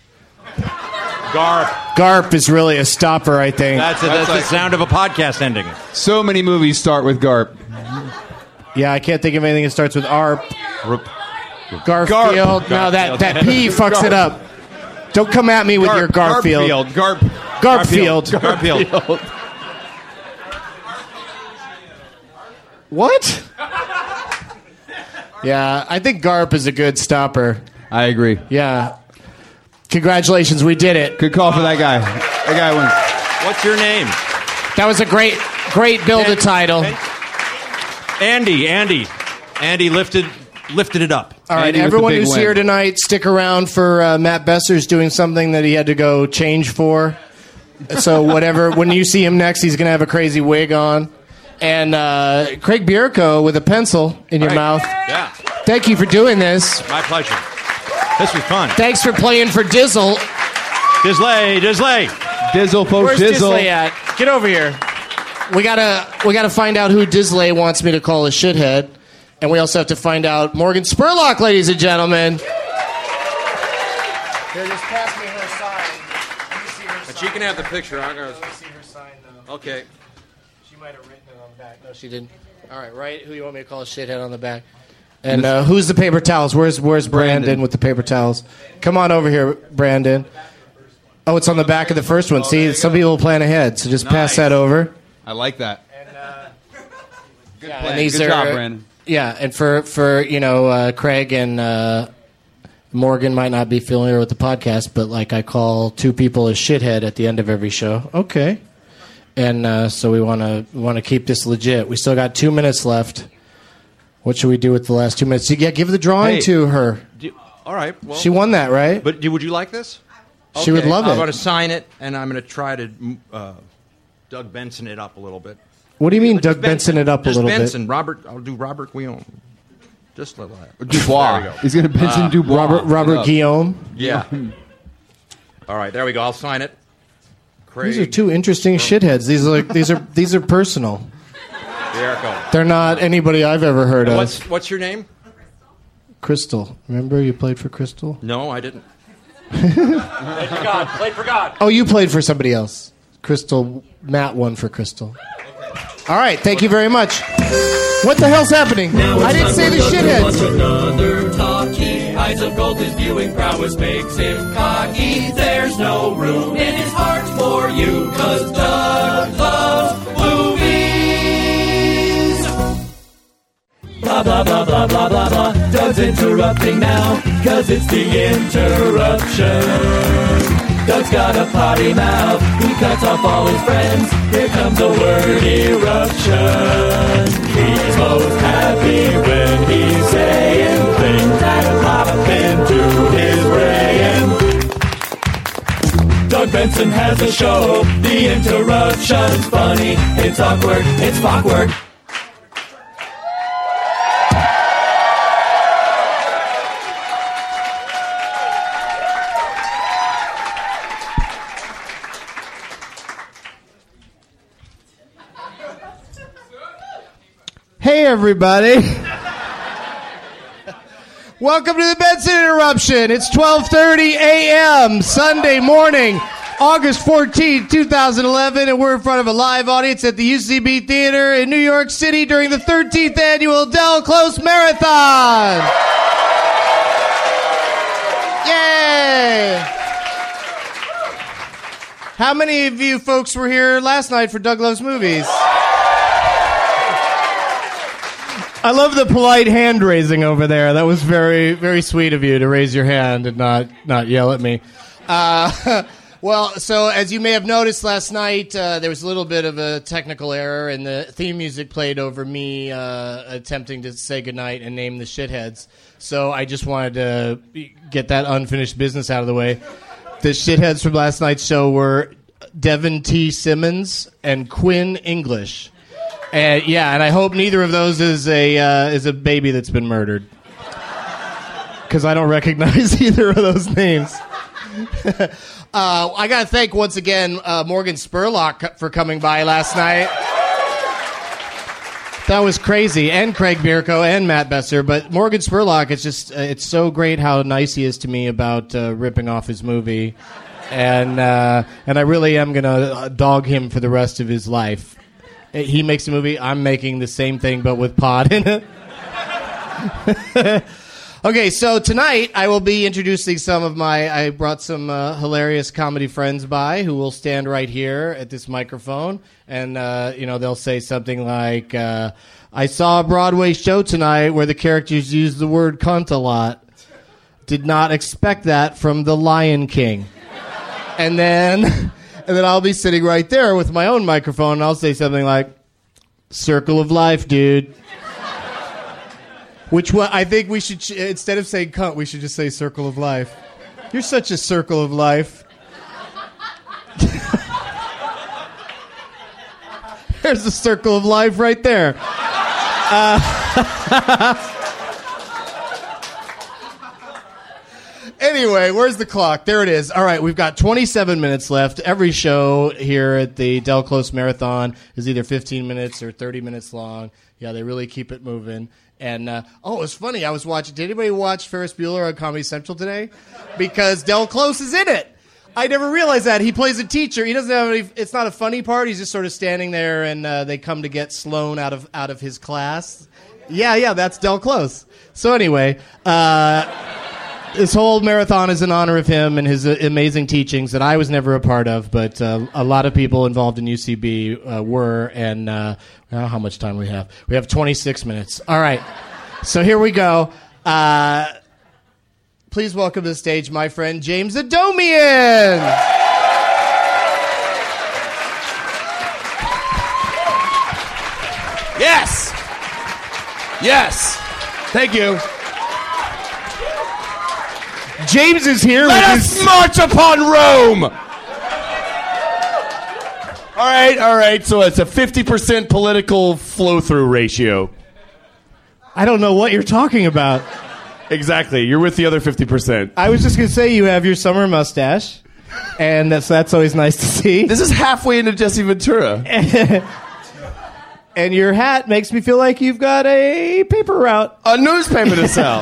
Garp. Garp is really a stopper, I think. That's, a, that's, That's like- the sound of a podcast ending. So many movies start with Garp. Yeah, I can't think of anything that starts with ARP. Rup. Garfield. Garp. No, that, that P fucks Garp. it up. Don't come at me with your Garfield. Garp. Garfield. Garfield. What? Yeah, I think Garp is a good stopper. I agree. Yeah. Congratulations, we did it. Good call for that guy. That guy wins. What's your name? That was a great, great build a title. Andy, Andy. Andy lifted lifted it up. All right, Andy with everyone the big who's win. here tonight, stick around for uh, Matt Besser's doing something that he had to go change for. So whatever, when you see him next, he's going to have a crazy wig on. And uh, Craig Bierko with a pencil in your Right. mouth. Yeah, Thank you for doing this. my pleasure. This was fun. Thanks for playing for Dizzle. Disley, Disley. Dizzle, folks, Where's Dizzle. Disley at? Get over here. We gotta we gotta find out who Disley wants me to call a shithead, and we also have to find out Morgan Spurlock, ladies and gentlemen. Here, just pass me her sign. Let me see her But you can have the picture. I'm gonna... see her sign though. Okay. She might have written it on the back. No, she didn't. All right, right. Who you want me to call a shithead on the back? And uh, who's the paper towels? Where's Where's Brandon, Brandon. with the paper towels? Come on over here, Brandon. Oh, it's on the back of the first one. See, some people plan ahead, so just pass Nice. that over. I like that. Good Yeah, plan. and these Good are- job, Brandon. Yeah, and for for you know uh, Craig and uh, Morgan might not be familiar with the podcast, but like I call two people a shithead at the end of every show. Okay, and uh, so we want to want to keep this legit. We still got two minutes left. What should we do with the last two minutes? Yeah, give the drawing Hey. to her. Do you- all right. Well, She won that, right? But do- would you like this? She would Okay, love I'm it. going to sign it, and I'm going to try to uh, Doug Benson it up a little bit. What do you mean, Just Doug Benson it up a just little Benson. bit? Robert. I'll do Robert Guillaume. Just a little. Dubois. There we go. He's going to Benson Uh, Dubois. Robert Robert Up. Guillaume. Yeah. All right. There we go. I'll sign it. Craig. These are two interesting shitheads. These are like these are these are personal. There we go. They're not anybody I've ever heard of. What's What's your name? Crystal. Remember you played for Crystal? No, I didn't. Played for God. Played for God. Oh, you played for somebody else. Crystal. Matt won for Crystal. All right. Thank you very much. What the hell's happening? I didn't say the shitheads. Another talkie. Eyes of gold, his viewing prowess makes him cocky. There's no room in his heart for you, cause Doug loves movies. Blah, blah, blah, blah, blah, blah, blah. Doug's interrupting now, cause it's the interruption. Doug's got a potty mouth, he cuts off all his friends. Here comes a word eruption. He's most happy when he's saying things that pop into his brain. Doug Benson has a show, the interruption's funny. It's awkward, it's awkward. Hey, everybody. Welcome to the Benson Interruption. It's twelve thirty a.m. Sunday morning, August fourteenth, twenty eleven, and we're in front of a live audience at the U C B Theater in New York City during the thirteenth annual Del Close Marathon. Yay! How many of you folks were here last night for Doug Loves Movies? I love the polite hand raising over there. That was very, very sweet of you to raise your hand and not, not yell at me. Uh, well, so as you may have noticed last night, uh, there was a little bit of a technical error, and the theme music played over me uh, attempting to say goodnight and name the shitheads. So I just wanted to get that unfinished business out of the way. The shitheads from last night's show were Devin T. Simmons and Quinn English. And yeah, and I hope neither of those is a uh, is a baby that's been murdered, because I don't recognize either of those names. uh, I got to thank once again uh, Morgan Spurlock for coming by last night. That was crazy, and Craig Bierko and Matt Besser. But Morgan Spurlock, it's just uh, it's so great how nice he is to me about uh, ripping off his movie, and uh, and I really am gonna dog him for the rest of his life. He makes a movie, I'm making the same thing, but with pot in it. Okay, so tonight I will be introducing some of my, I brought some uh, hilarious comedy friends by who will stand right here at this microphone, and, uh, you know, they'll say something like, uh, I saw a Broadway show tonight where the characters use the word cunt a lot. did not expect that from the Lion King. And then, and then I'll be sitting right there with my own microphone, and I'll say something like, "Circle of life, dude." Which one, I think we should, instead of saying cunt, we should just say circle of life. You're such a circle of life. There's the circle of life right there. Uh, anyway, where's the clock? There it is. All right, we've got twenty-seven minutes left. Every show here at the Del Close Marathon is either fifteen minutes or thirty minutes long. Yeah, they really keep it moving. And, uh, oh, it was funny. I was watching. Did anybody watch Ferris Bueller on Comedy Central today? Because Del Close is in it. I never realized that. He plays a teacher. He doesn't have any, it's not a funny part. He's just sort of standing there, and uh, they come to get Sloan out of out of his class. Yeah, yeah, that's Del Close. So anyway, uh, this whole marathon is in honor of him and his uh, amazing teachings that I was never a part of, but uh, a lot of people involved in U C B uh, were, and uh, well, how much time we have? We have twenty-six minutes. All right, so here we go. Uh, please welcome to the stage my friend James Adomian. Yes! Yes! Thank you. James is here. Let with us his... march upon Rome! All right, all right. So it's a fifty percent political flow-through ratio. I don't know what you're talking about. Exactly. You're with the other fifty percent. I was just going to say you have your summer mustache, and that's that's always nice to see. This is halfway into Jesse Ventura. And your hat makes me feel like you've got a paper route. A newspaper to sell.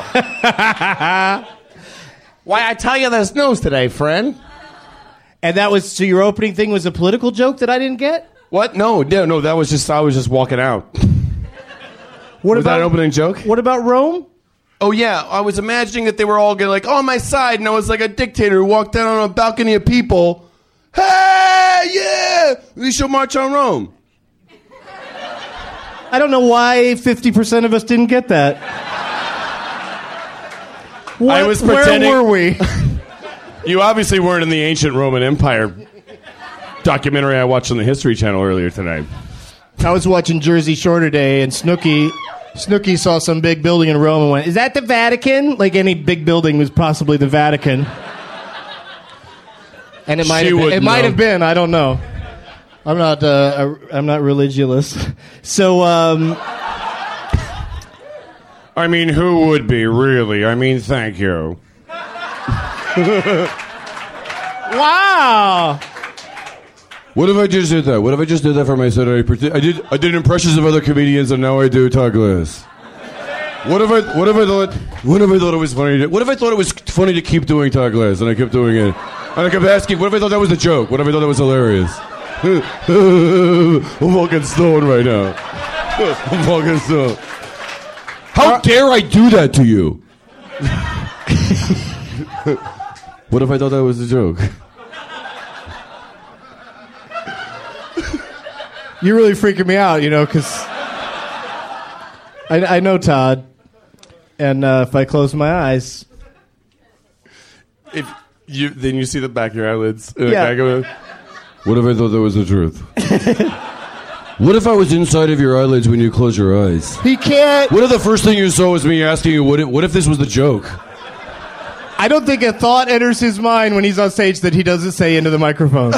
Why, I tell you there's news today, friend. And that was, so your opening thing was a political joke that I didn't get? What? No, no, no, that was just, I was just walking out. What was about, that an opening joke? What about Rome? Oh, yeah, I was imagining that they were all getting like, on my side, and I was like a dictator who walked down on a balcony of people. Hey, yeah, we should march on Rome. I don't know why fifty percent of us didn't get that. What, I was pretending. Where were we? You obviously weren't in the ancient Roman Empire documentary I watched on the History Channel earlier tonight. I was watching Jersey Shore today, and Snooki, Snooki saw some big building in Rome and went, "Is that the Vatican?" Like any big building was possibly the Vatican. And it might She have been, would it might know. have been. I don't know. I'm not. Uh, I'm not religious. So. Um, I mean, who would be, really? I mean, thank you. Wow. What if I just did that? What if I just did that for myself? I, pretend, I did. I did impressions of other comedians, and now I do Todd Glass. What if I? What if I thought? What if I thought it was funny? To, what if I thought it was funny to keep doing Todd Glass, and I kept doing it, and I kept asking, what if I thought that was a joke? What if I thought that was hilarious? I'm fucking stoned right now. I'm fucking stoned. How dare I do that to you? What if I thought that was a joke? You're really freaking me out, you know, because I, I know Todd, and uh, if I close my eyes, If you then you see the back of your eyelids. And Yeah. I go, what if I thought that was the truth? What if I was inside of your eyelids when you close your eyes? he can't. What if the first thing you saw was me asking you, what if, what if this was the joke? I don't think a thought enters his mind when he's on stage that he doesn't say into the microphone.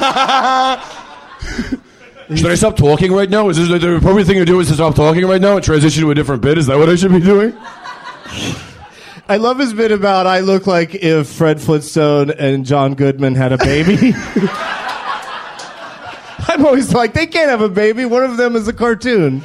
Should I stop talking right now? Is this the appropriate thing to do is to stop talking right now and transition to a different bit? Is that what I should be doing? I love his bit about I look like if Fred Flintstone and John Goodman had a baby. I'm always like, they can't have a baby. One of them is a cartoon.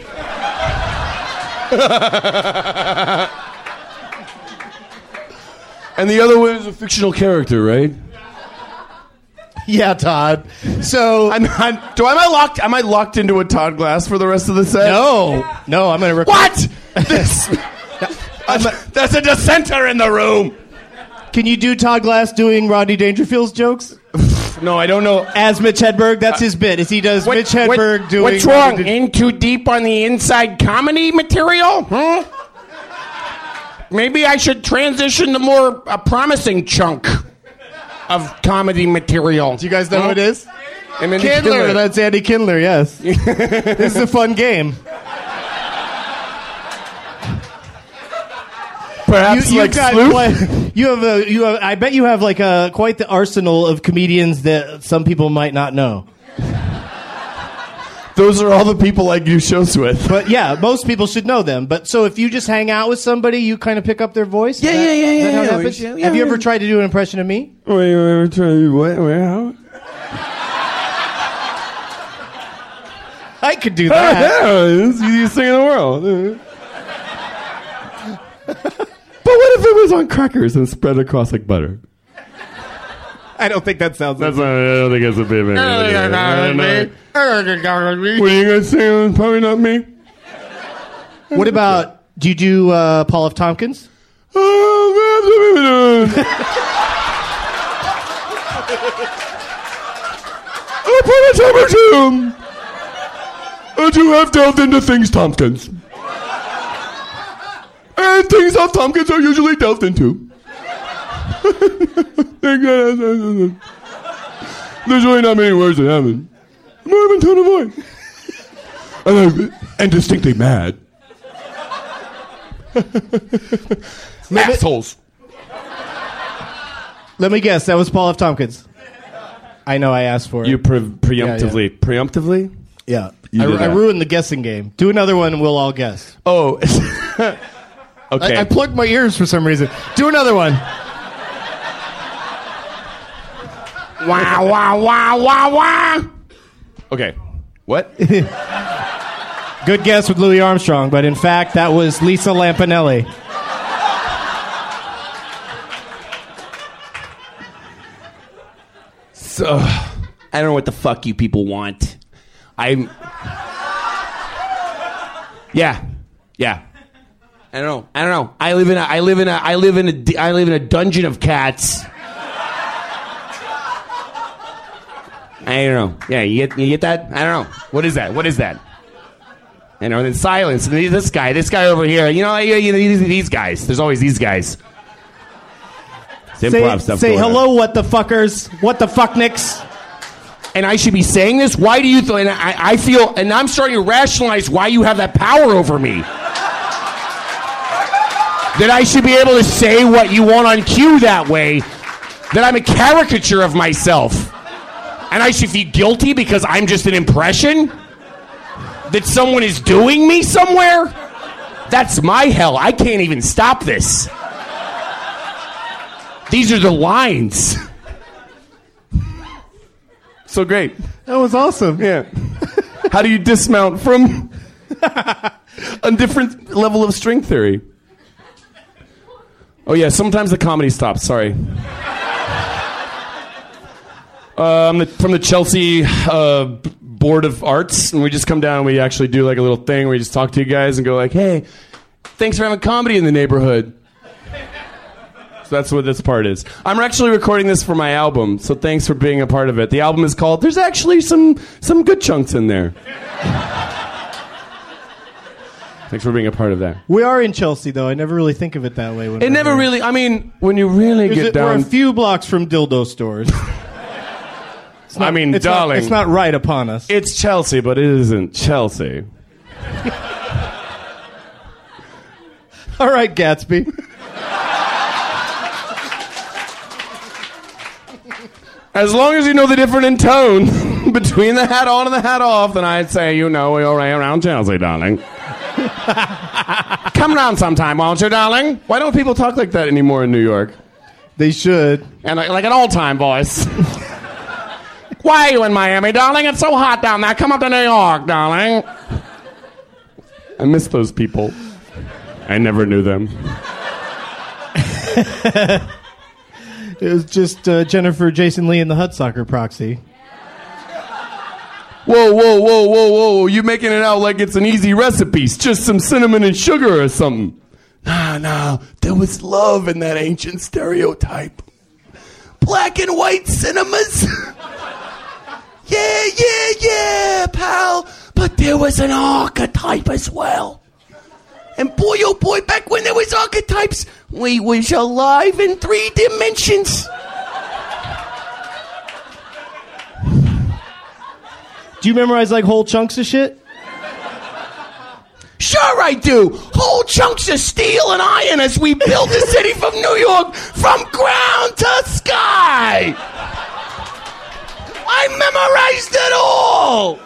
And the other one is a fictional character, right? Yeah, Todd. So, I'm not, do am I locked? Am I locked into a Todd Glass for the rest of the set? no, no, I'm going to record. What? This, a, there's a dissenter in the room. Can you do Todd Glass doing Rodney Dangerfield's jokes? No, I don't know. As Mitch Hedberg, that's his bit. Is he does Mitch Hedberg what, doing? What's wrong? Rodney Dan- In too deep on the inside comedy material? Huh? maybe I should transition to more a promising chunk of comedy material. Do you guys know who it is? Andy Kindler. Kindler. That's Andy Kindler, yes. This is a fun game. Perhaps you, like got Sleuth? quite- you have a you have, I bet you have like a quite the arsenal of comedians that some people might not know. Those are all the people I do shows with. But yeah, most people should know them. But so if you just hang out with somebody, you kind of pick up their voice? Yeah, Is that- yeah, yeah, is that yeah, how it yeah, happens? yeah, Have you yeah. ever tried to do an impression of me? Wait, wait, wait, try- wait, wait, how? I could do Oh, that. yeah, it's the easiest thing in the world. But what if it was on crackers and spread across like butter? I don't think that sounds. That's not, I don't think it's a bit. What are you guys saying? Probably not me. What about? Do you do uh, Paul F. Tompkins? Upon a time or two, I do have delved into things Tompkins. And things that Tompkins are usually delved into. There's really not many words that happen. More of a tone of voice. And, I'm, and distinctly mad. Assholes. Let me guess. That was Paul F. Tompkins. I know I asked for it. You pre- preemptively. Yeah, yeah. Preemptively? Yeah. You I, did I that. ruined the guessing game. Do another one and we'll all guess. Oh. Okay. I, I plugged my ears for some reason. Do another one. Wow, wow, wow, wow, wow. Okay. What? Good guess with Louis Armstrong, but in fact, that was Lisa Lampanelli. So, I don't know what the fuck you people want. I'm. Yeah, yeah. I don't know. I don't know. I live in a. I live in a. I live in a. I live in a dungeon of cats. I don't know. Yeah, you get you get that? I don't know. What is that? What is that? You know, and then silence. And then this guy, this guy over here. You know, you, you, these, these guys. There's always these guys. It's Say, improv stuff say going on. hello, what the fuckers? What the fucknicks? And I should be saying this? Why do you th- and I, I feel, and I'm starting to rationalize why you have that power over me. That I should be able to say what you want on cue that way. That I'm a caricature of myself. And I should feel guilty because I'm just an impression? That someone is doing me somewhere? That's my hell. I can't even stop this. These are the lines. So great. That was awesome. Yeah. How do you dismount from a different level of string theory? Oh, yeah, sometimes the comedy stops. Sorry. Uh, I'm the, from the Chelsea uh, Board of Arts, and we just come down and we actually do like a little thing where we just talk to you guys and go like, hey, thanks for having comedy in the neighborhood. So that's what this part is. I'm actually recording this for my album, so thanks for being a part of it. The album is called There's Actually Some Some Good Chunks in There. Thanks for being a part of that. We are in Chelsea, though. I never really think of it that way. When It we're never here. really, I mean, when you really There's get a- down... We're a few blocks from dildo stores. It's not- I mean, it's darling. Not, it's not right upon us. It's Chelsea, but it isn't Chelsea. All right, Gatsby. As long as you know the difference in tone between the hat on and the hat off, then I'd say you know your way around Chelsea, darling. Come round sometime, won't you, darling? Why don't people talk like that anymore in New York? They should. And like, like an old-time voice. Why are you in Miami, darling? It's so hot down there. Come up to New York, darling. I miss those people. I never knew them. It was just uh, Jennifer Jason Lee and the Hudsucker Proxy. Whoa, whoa, whoa, whoa, whoa. You making it out like it's an easy recipe. It's just some cinnamon and sugar or something. Nah, nah. There was love in that ancient stereotype. Black and white cinemas. Yeah, yeah, yeah, pal. But there was an archetype as well. And boy, oh boy, back when there was archetypes, we was alive in three dimensions. Do you memorize like whole chunks of shit? Sure I do. Whole chunks of steel and iron as we build the city from New York from ground to sky. I memorized it all.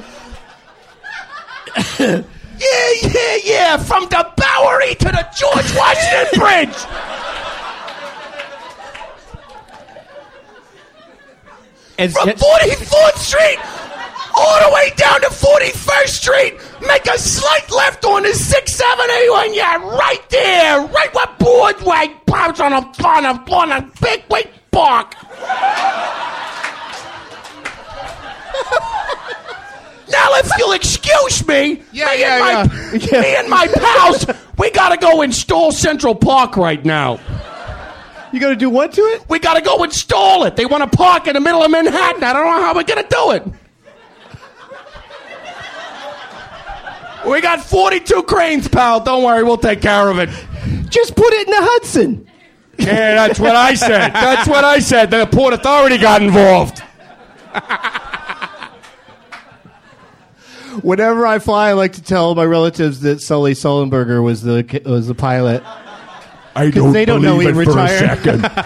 Yeah, yeah, yeah. From the Bowery to the George Washington Bridge. And from forty-fourth Street all the way down to forty-first Street. Make a slight left on the sixth Avenue and you're right there. Right where Broadway pounds on a, on a, on a big wig park. Now, if you'll excuse me, yeah, me, yeah, and my, yeah. Yeah. me and my pals, we gotta go install Central Park right now. You gotta do what to it? We gotta go install it. They want to park in the middle of Manhattan. I don't know how we're gonna do it. We got forty-two cranes, pal. Don't worry, we'll take care of it. Just put it in the Hudson. Yeah, that's what I said. That's what I said. The Port Authority got involved. Whenever I fly, I like to tell my relatives that Sully Sullenberger was the was the pilot. I don't they don't know he believe it for a retired.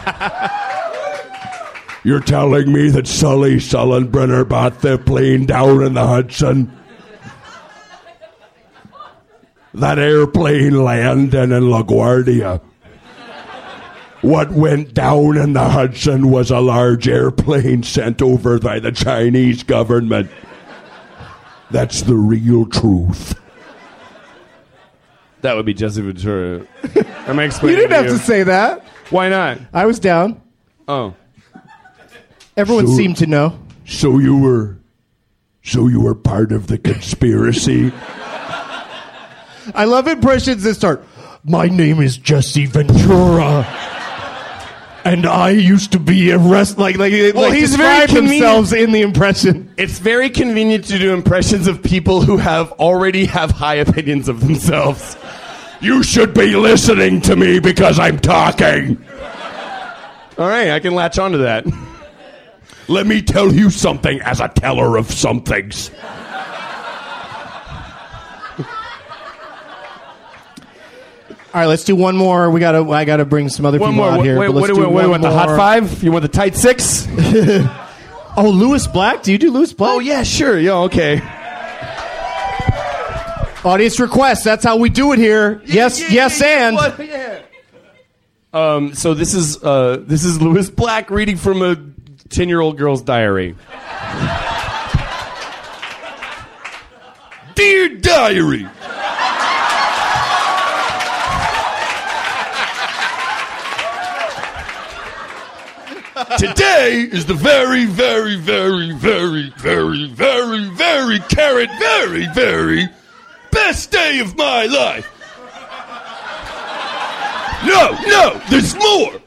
second. You're telling me that Sully Sullenbrenner bought the plane down in the Hudson? That airplane landed in LaGuardia. What went down in the Hudson was a large airplane sent over by the Chinese government. That's the real truth. That would be Jesse Ventura. Am I You explaining didn't to have you? to say that. Why not? I was down. Oh. Everyone So- seemed to know. So you were, so you were part of the conspiracy? I love impressions that start, my name is Jesse Ventura. And I used to be arrested. Like, like, Well, like he's very describe convenient. themselves in the impression. It's very convenient to do impressions of people who have already have high opinions of themselves. You should be listening to me because I'm talking. All right, I can latch onto that. Let me tell you something as a teller of somethings. All right, let's do one more. We gotta. I gotta bring some other One people more. out here. Wait, but what let's do we do what do we one want? The hot more. five? You want the tight six? Oh, Lewis Black. Do you do Lewis Black? Oh yeah, sure. Yeah, okay. Audience request. That's how we do it here. yes, yes, and. What? Yeah. Um. So this is uh this is Lewis Black reading from a ten-year-old girl's diary. Dear diary. Today is the very, very, very, very, very, very, very, carrot, very, very best day of my life. No, no, there's more.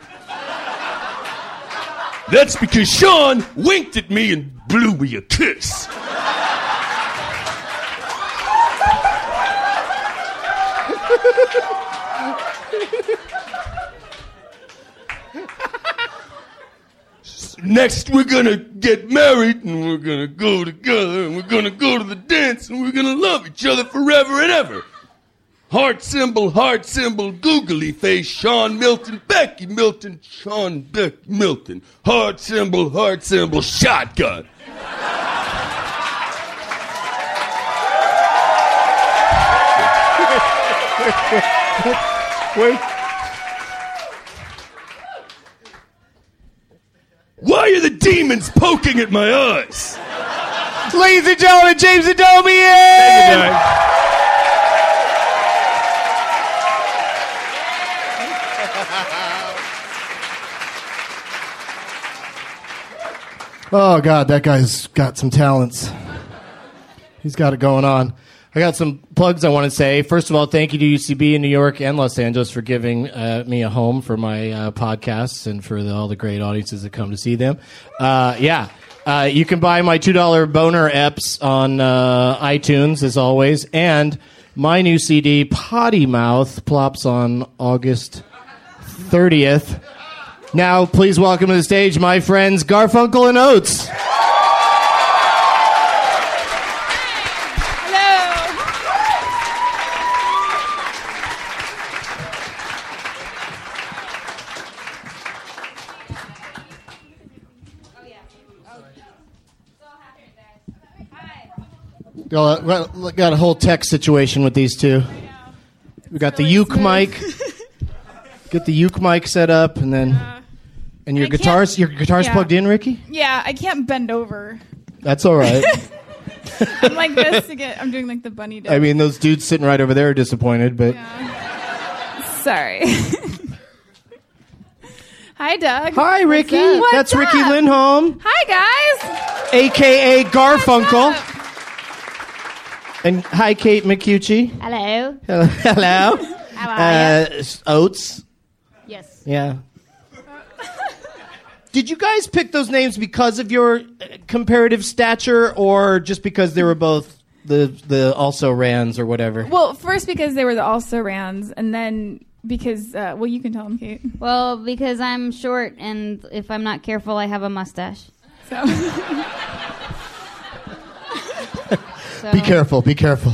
That's because Sean winked at me and blew me a kiss. Next, we're gonna get married, and we're gonna go together, and we're gonna go to the dance, and we're gonna love each other forever and ever. Heart symbol, heart symbol, googly face, Sean Milton, Becky Milton, Sean Becky Milton. Heart symbol, heart symbol, shotgun. Wait. Why are the demons poking at my eyes? Ladies and gentlemen, James Adomian! Oh, God, that guy's got some talents. He's got it going on. I got some plugs I want to say. First of all, thank you to U C B in New York and Los Angeles for giving uh, me a home for my uh, podcasts and for the, all the great audiences that come to see them. Uh, yeah. Uh, you can buy my two dollar boner eps on uh, iTunes, as always. And My new C D, Potty Mouth, plops on August thirtieth. Now, please welcome to the stage my friends Garfunkel and Oates. We got a whole tech situation with these two. We got the uke mic. Get the uke mic set up, and then and your I guitars. can't- Your guitars yeah. plugged in, Ricky. Yeah, I can't bend over. That's all right. I'm like this to get. I'm doing like the bunny dip. I mean, those dudes sitting right over there are disappointed, but Sorry. Hi, Doug. Hi, Ricky. What's That's up? Ricky Lindholm, Hi, guys. A K A Garfunkel. And hi, Kate McCucci. Hello. Hello. Hello. How are uh, Oates. Yes. Yeah. Did you guys pick those names because of your uh, comparative stature, or just because they were both the the also rans or whatever? Well, first because they were the also rans, and then because uh, well, you can tell them, Kate. Well, because I'm short, and if I'm not careful, I have a mustache. So. So- Be careful. Be careful.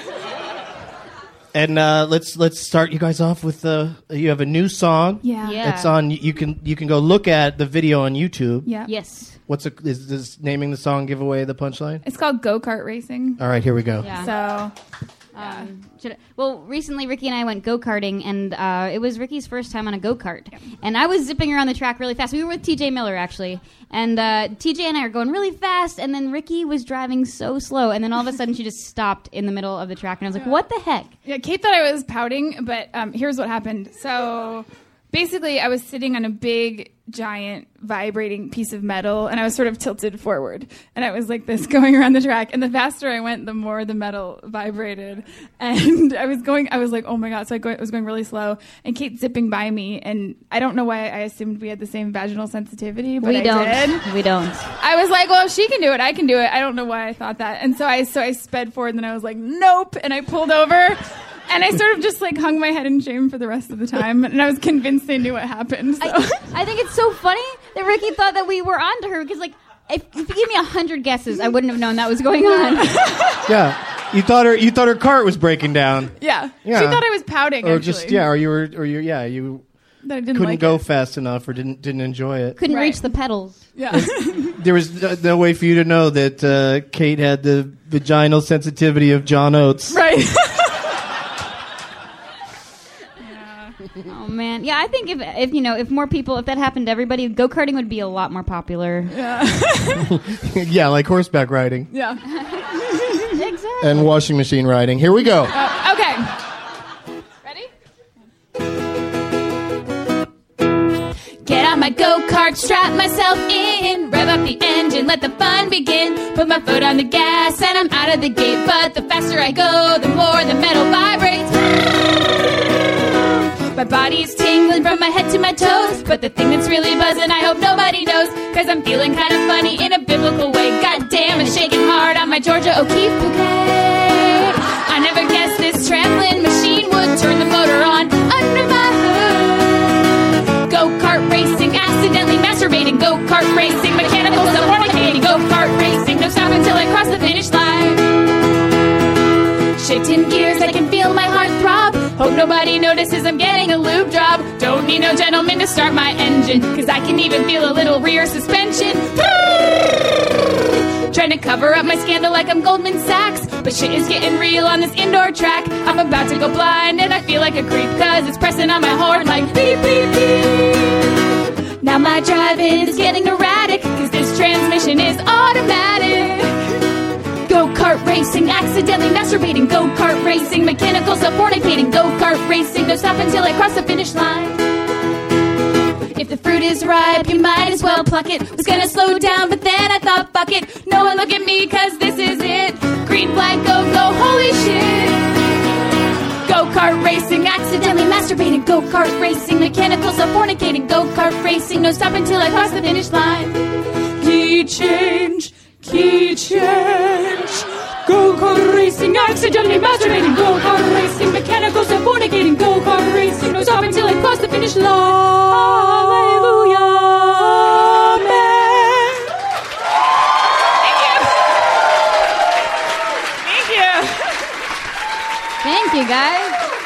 And uh, let's let's start you guys off with uh, you have a new song. Yeah. Yeah. It's on. You can you can go look at the video on YouTube. Yeah. Yes. What's a, is this naming the song give away the punchline? It's called Go-Kart Racing. All right, here we go. Yeah. So. Um, should I, well, recently Ricky and I went go-karting, and uh, it was Ricky's first time on a go-kart. And I was zipping around the track really fast. We were with T J Miller, actually. And uh, T J and I are going really fast, and then Ricky was driving so slow. And then all of a sudden, she just stopped in the middle of the track. And I was like, what the heck? Yeah, Kate thought I was pouting, but um, here's what happened. So basically, I was sitting on a big, giant, vibrating piece of metal, and I was sort of tilted forward. And I was like this going around the track. And the faster I went, the more the metal vibrated. And I was going, I was like, oh my God. So I go, was going really slow. And Kate zipping by me. And I don't know why I assumed we had the same vaginal sensitivity, but We I don't. did. We don't. I was like, well, if she can do it, I can do it. I don't know why I thought that. And so I so I sped forward, and then I was like, nope. And I pulled over. And I sort of just like hung my head in shame for the rest of the time. And I was convinced they knew what happened. So. I, I think it's so funny that Ricky thought that we were on to her, because, like, if, if you gave me a hundred guesses, I wouldn't have known that was going on. Yeah, you thought her you thought her cart was breaking down. Yeah. Yeah. She thought I was pouting, or actually. just yeah, or you were or you yeah you That I didn't couldn't like go it. fast enough or didn't didn't enjoy it. Couldn't Right. reach the pedals. Yeah. There was no, no way for you to know that uh, Kate had the vaginal sensitivity of John Oates. Right. Oh man, yeah. I think if if you know if more people, if that happened to everybody, go karting would be a lot more popular. Yeah. Yeah, like horseback riding Yeah. Exactly. and washing machine riding. Here we go. Uh, okay. Ready? Get on my go-kart, strap myself in, rev up the engine, let the fun begin. Put my foot on the gas and I'm out of the gate. But the faster I go, the more the metal vibrates. My body's tingling from my head to my toes. But the thing that's really buzzing, I hope nobody knows, cause I'm feeling kind of funny in a biblical way. God damn, I'm shaking hard on my Georgia O'Keeffe bouquet. I never guessed this trampling machine would turn the motor on under my hood. Go-kart racing, accidentally masturbating. Go-kart racing, mechanical self-fornicating. Go-kart racing, no stop until I cross the finish line. Shifting gears, I can feel my heart throb. Hope nobody notices I'm getting a lube job. Don't need no gentleman to start my engine, cause I can even feel a little rear suspension. Trying to cover up my scandal like I'm Goldman Sachs, but shit is getting real on this indoor track. I'm about to go blind and I feel like a creep, cause it's pressing on my horn like beep, beep, beep. Now my driving is getting erratic, cause this transmission is automatic. Go-kart racing, accidentally masturbating. Go-kart racing, mechanical self-fornicating. Go-kart racing, no stop until I cross the finish line. If the fruit is ripe, you might as well pluck it. Was gonna slow down, but then I thought, fuck it. No one look at me, cause this is it. Green flag, go, go, holy shit. Go-kart racing, accidentally masturbating. Go-kart racing, mechanical self-fornicating. Go-kart racing, no stop until I cross the finish line. Key change. Key change, Go-kart racing, accidentally masturbating. Go-kart racing, mechanical subordinating. Go-kart racing, no stop until I cross the finish line. Hallelujah. Amen. Thank you. Thank you, guys.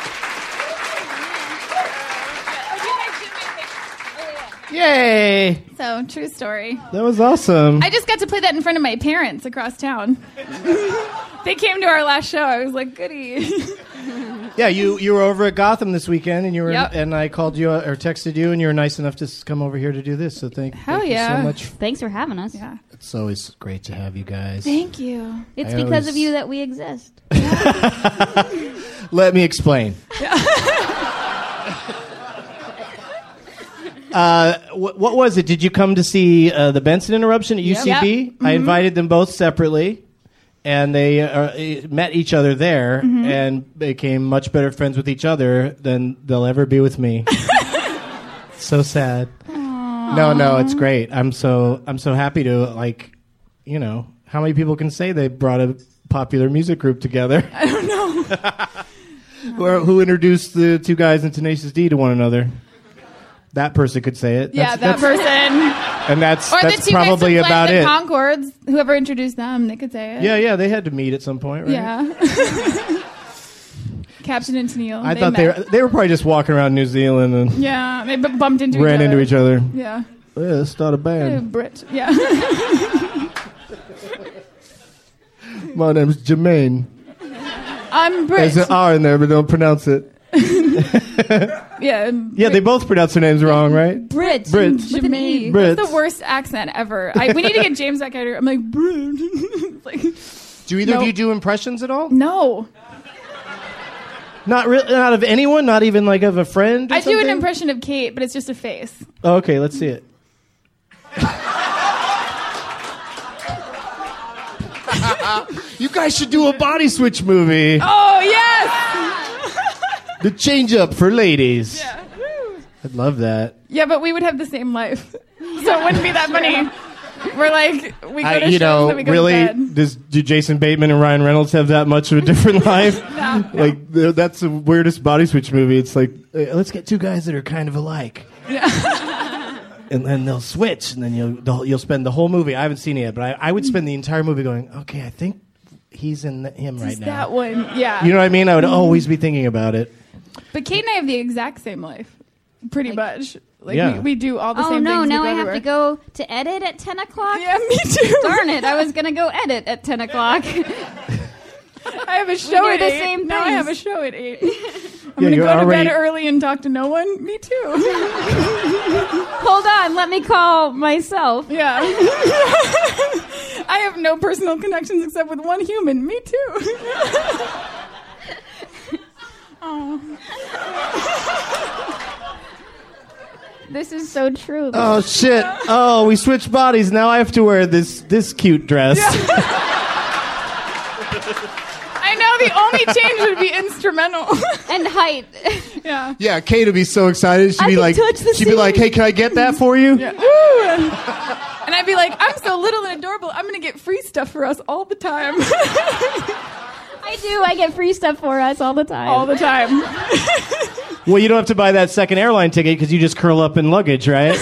Yay! So, true story. That was awesome. I just got to play that in front of my parents across town. They came to our last show. I was like, goody. Yeah, you, you were over at Gotham this weekend, and you were Yep. and I called you or texted you, and you were nice enough to s- come over here to do this. So thank, Hell thank yeah. you so much. Thanks for having us. Yeah. It's always great to have you guys. Thank you. It's I because of always- you that we exist. Let me explain. Uh, wh- what was it? Did you come to see uh, the Benson Interruption at U C B? Yep. I Mhm. invited them both separately, and they uh, uh, met each other there Mhm. and became much better friends with each other than they'll ever be with me. So sad. No, no, it's great. I'm so I'm so happy to, like, you know, how many people can say they brought a popular music group together? I don't know. Who, who introduced the two guys in Tenacious D to one another? That person could say it. Yeah, That's- that that's- person. And that's Or that's the two probably guys from about Flight of it. the Concords. Whoever introduced them, they could say it. Yeah, yeah, they had to meet at some point, right? Yeah. Captain and Tennille. I thought they met. were, they were probably just walking around New Zealand and Yeah, they b- bumped into ran each other. into each other. Yeah. Yeah, let's start a Uh, band. Brit. Yeah. My name's Jermaine. I'm Brit. There's an R in there, but don't pronounce it. Yeah. Yeah, they both pronounce their names wrong, right? Brit. Brit. With an E. Brits. That's the worst accent ever. I, we need to get James back out here. I'm like, Brit. Like, Do either Nope. of you do impressions at all? no. Not really, not of anyone, not even like of a friend. Or I do an something? impression of Kate, but it's just a face. Oh, okay, let's see it. You guys should do a body switch movie. Oh, yes! The change up for ladies. Yeah. I'd love that. Yeah, but we would have the same life. So it wouldn't be that funny. We're like, we go I, to you shows, know, then we go really, to bed. does do Jason Bateman and Ryan Reynolds have that much of a different life? No. Like, th- that's the weirdest body switch movie. It's like, uh, let's get two guys that are kind of alike. And then they'll switch, and then you'll they'll- you'll spend the whole movie. I haven't seen it yet, but I, I would spend the entire movie going, okay, I think he's in the, him right Just now. that one, yeah. You know what I mean? I would Mhm. always be thinking about it. But Kate and I have the exact same life, pretty much. Like Yeah. we, we do all the Oh same no! things. Now we I go have to everywhere. go to edit at ten o'clock. Yeah, me too. Darn it! I was gonna go edit at ten o'clock. I have a show do at the eight. same Now I have a things. show at eight. I'm Yeah, gonna you're go to already- bed early and talk to no one. Me too. Hold on, let me call myself. Yeah. I have no personal connections except with one human. Me too. Oh. This is so true. Oh shit! Oh, we switched bodies. Now I have to wear this this cute dress. I know the only change would be instrumental and height. Yeah. Yeah, Kate would be so excited. She'd I be can like, touch the she'd be like, "Hey, can I get that for you?" Yeah. Woo! And I'd be like, I'm so little and adorable. I'm gonna get free stuff for us all the time. I do. I get free stuff for us all the time. All the time. Well, you don't have to buy that second airline ticket because you just curl up in luggage, right?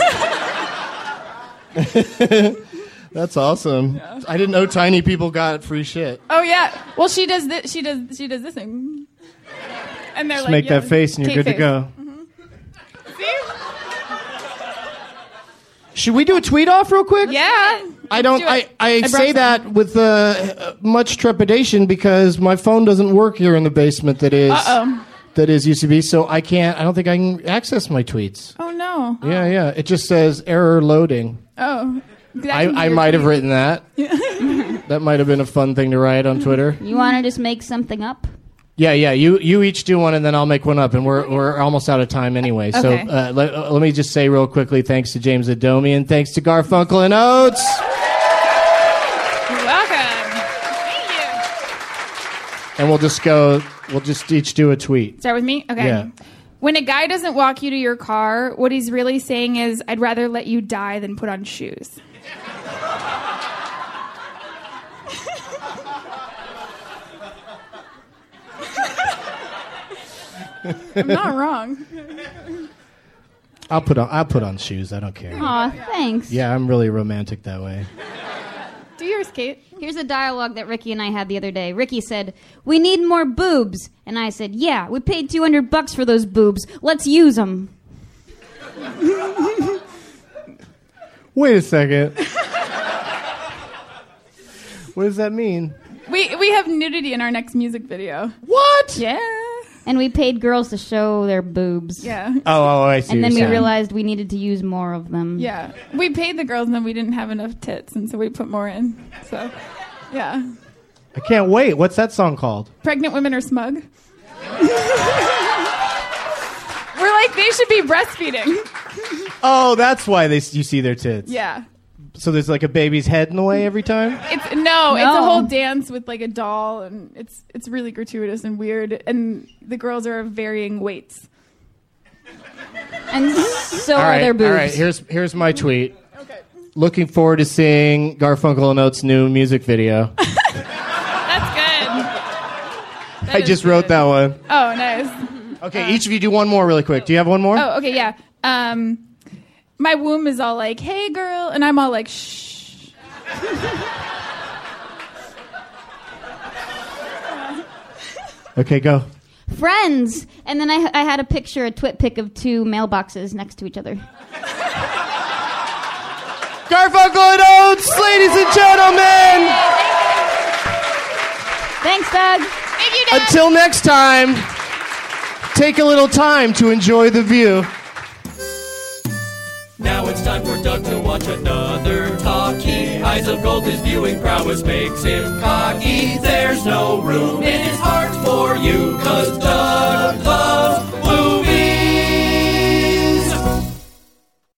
That's awesome. Yeah. I didn't know tiny people got free shit. Oh yeah. Well, she does this. She does. She does this thing. And they're Just like, make yeah, that face and you're Kate good to face. go. See? Should we do a tweet off real quick? Yeah. I don't. do I, it. I, brought say some. that with uh, much trepidation because my phone doesn't work here in the basement. That is Uh-oh. that is U C B. So I can't. I don't think I can access my tweets. Oh no. Yeah, yeah. It just says error loading. Oh. That I, can be I your might have tweet. written that. That might have been a fun thing to write on Twitter. You want to just make something up? Yeah, yeah. You you each do one, and then I'll make one up, and we're we're almost out of time anyway. So Okay. uh, let, uh, let me just say real quickly, thanks to James Adomian, thanks to Garfunkel and Oates. You're welcome. Thank you. And we'll just go. We'll just each do a tweet. Start with me? Okay. Yeah. When a guy doesn't walk you to your car, what he's really saying is, I'd rather let you die than put on shoes. I'm not wrong. I'll put on I'll put on shoes. I don't care. Aw, thanks. Yeah, I'm really romantic that way. Do yours, Kate. Here's a dialogue that Ricky and I had the other day. Ricky said, "We need more boobs." And I said, "Yeah, we paid two hundred bucks for those boobs. Let's use them." Wait a second. What does that mean? We we have nudity in our next music video. What? Yeah. And we paid girls to show their boobs. Yeah. Oh, oh, I see. And what then we you're saying. realized we needed to use more of them. Yeah. We paid the girls and then we didn't have enough tits, and so we put more in. So, yeah. I can't wait. What's that song called? Pregnant women are smug. We're like, they should be breastfeeding. Oh, that's why they you see their tits. Yeah. So there's like a baby's head in the way every time? It's no, it's a whole dance with like a doll, and it's it's really gratuitous and weird, and the girls are of varying weights. And so all are right, their boobs. All right, here's here's my tweet. Okay. Looking forward to seeing Garfunkel and Oates' new music video. That's good. I just wrote that one. Oh, nice. Okay, Uh, each of you do one more really quick. Do you have one more? Oh, okay, yeah. Um, my womb is all like, "Hey, girl," and I'm all like, "Shh." Okay, go. Friends. And then I, I had a picture, a twit pic of two mailboxes next to each other. Garfunkel and Oates, ladies and gentlemen. Thanks, Doug. Thank you, Doug. Until next time, take a little time to enjoy the view. Now it's time for Doug to watch another talkie. Eyes of gold, his viewing prowess makes him cocky. There's no room in his heart for you, 'cause Doug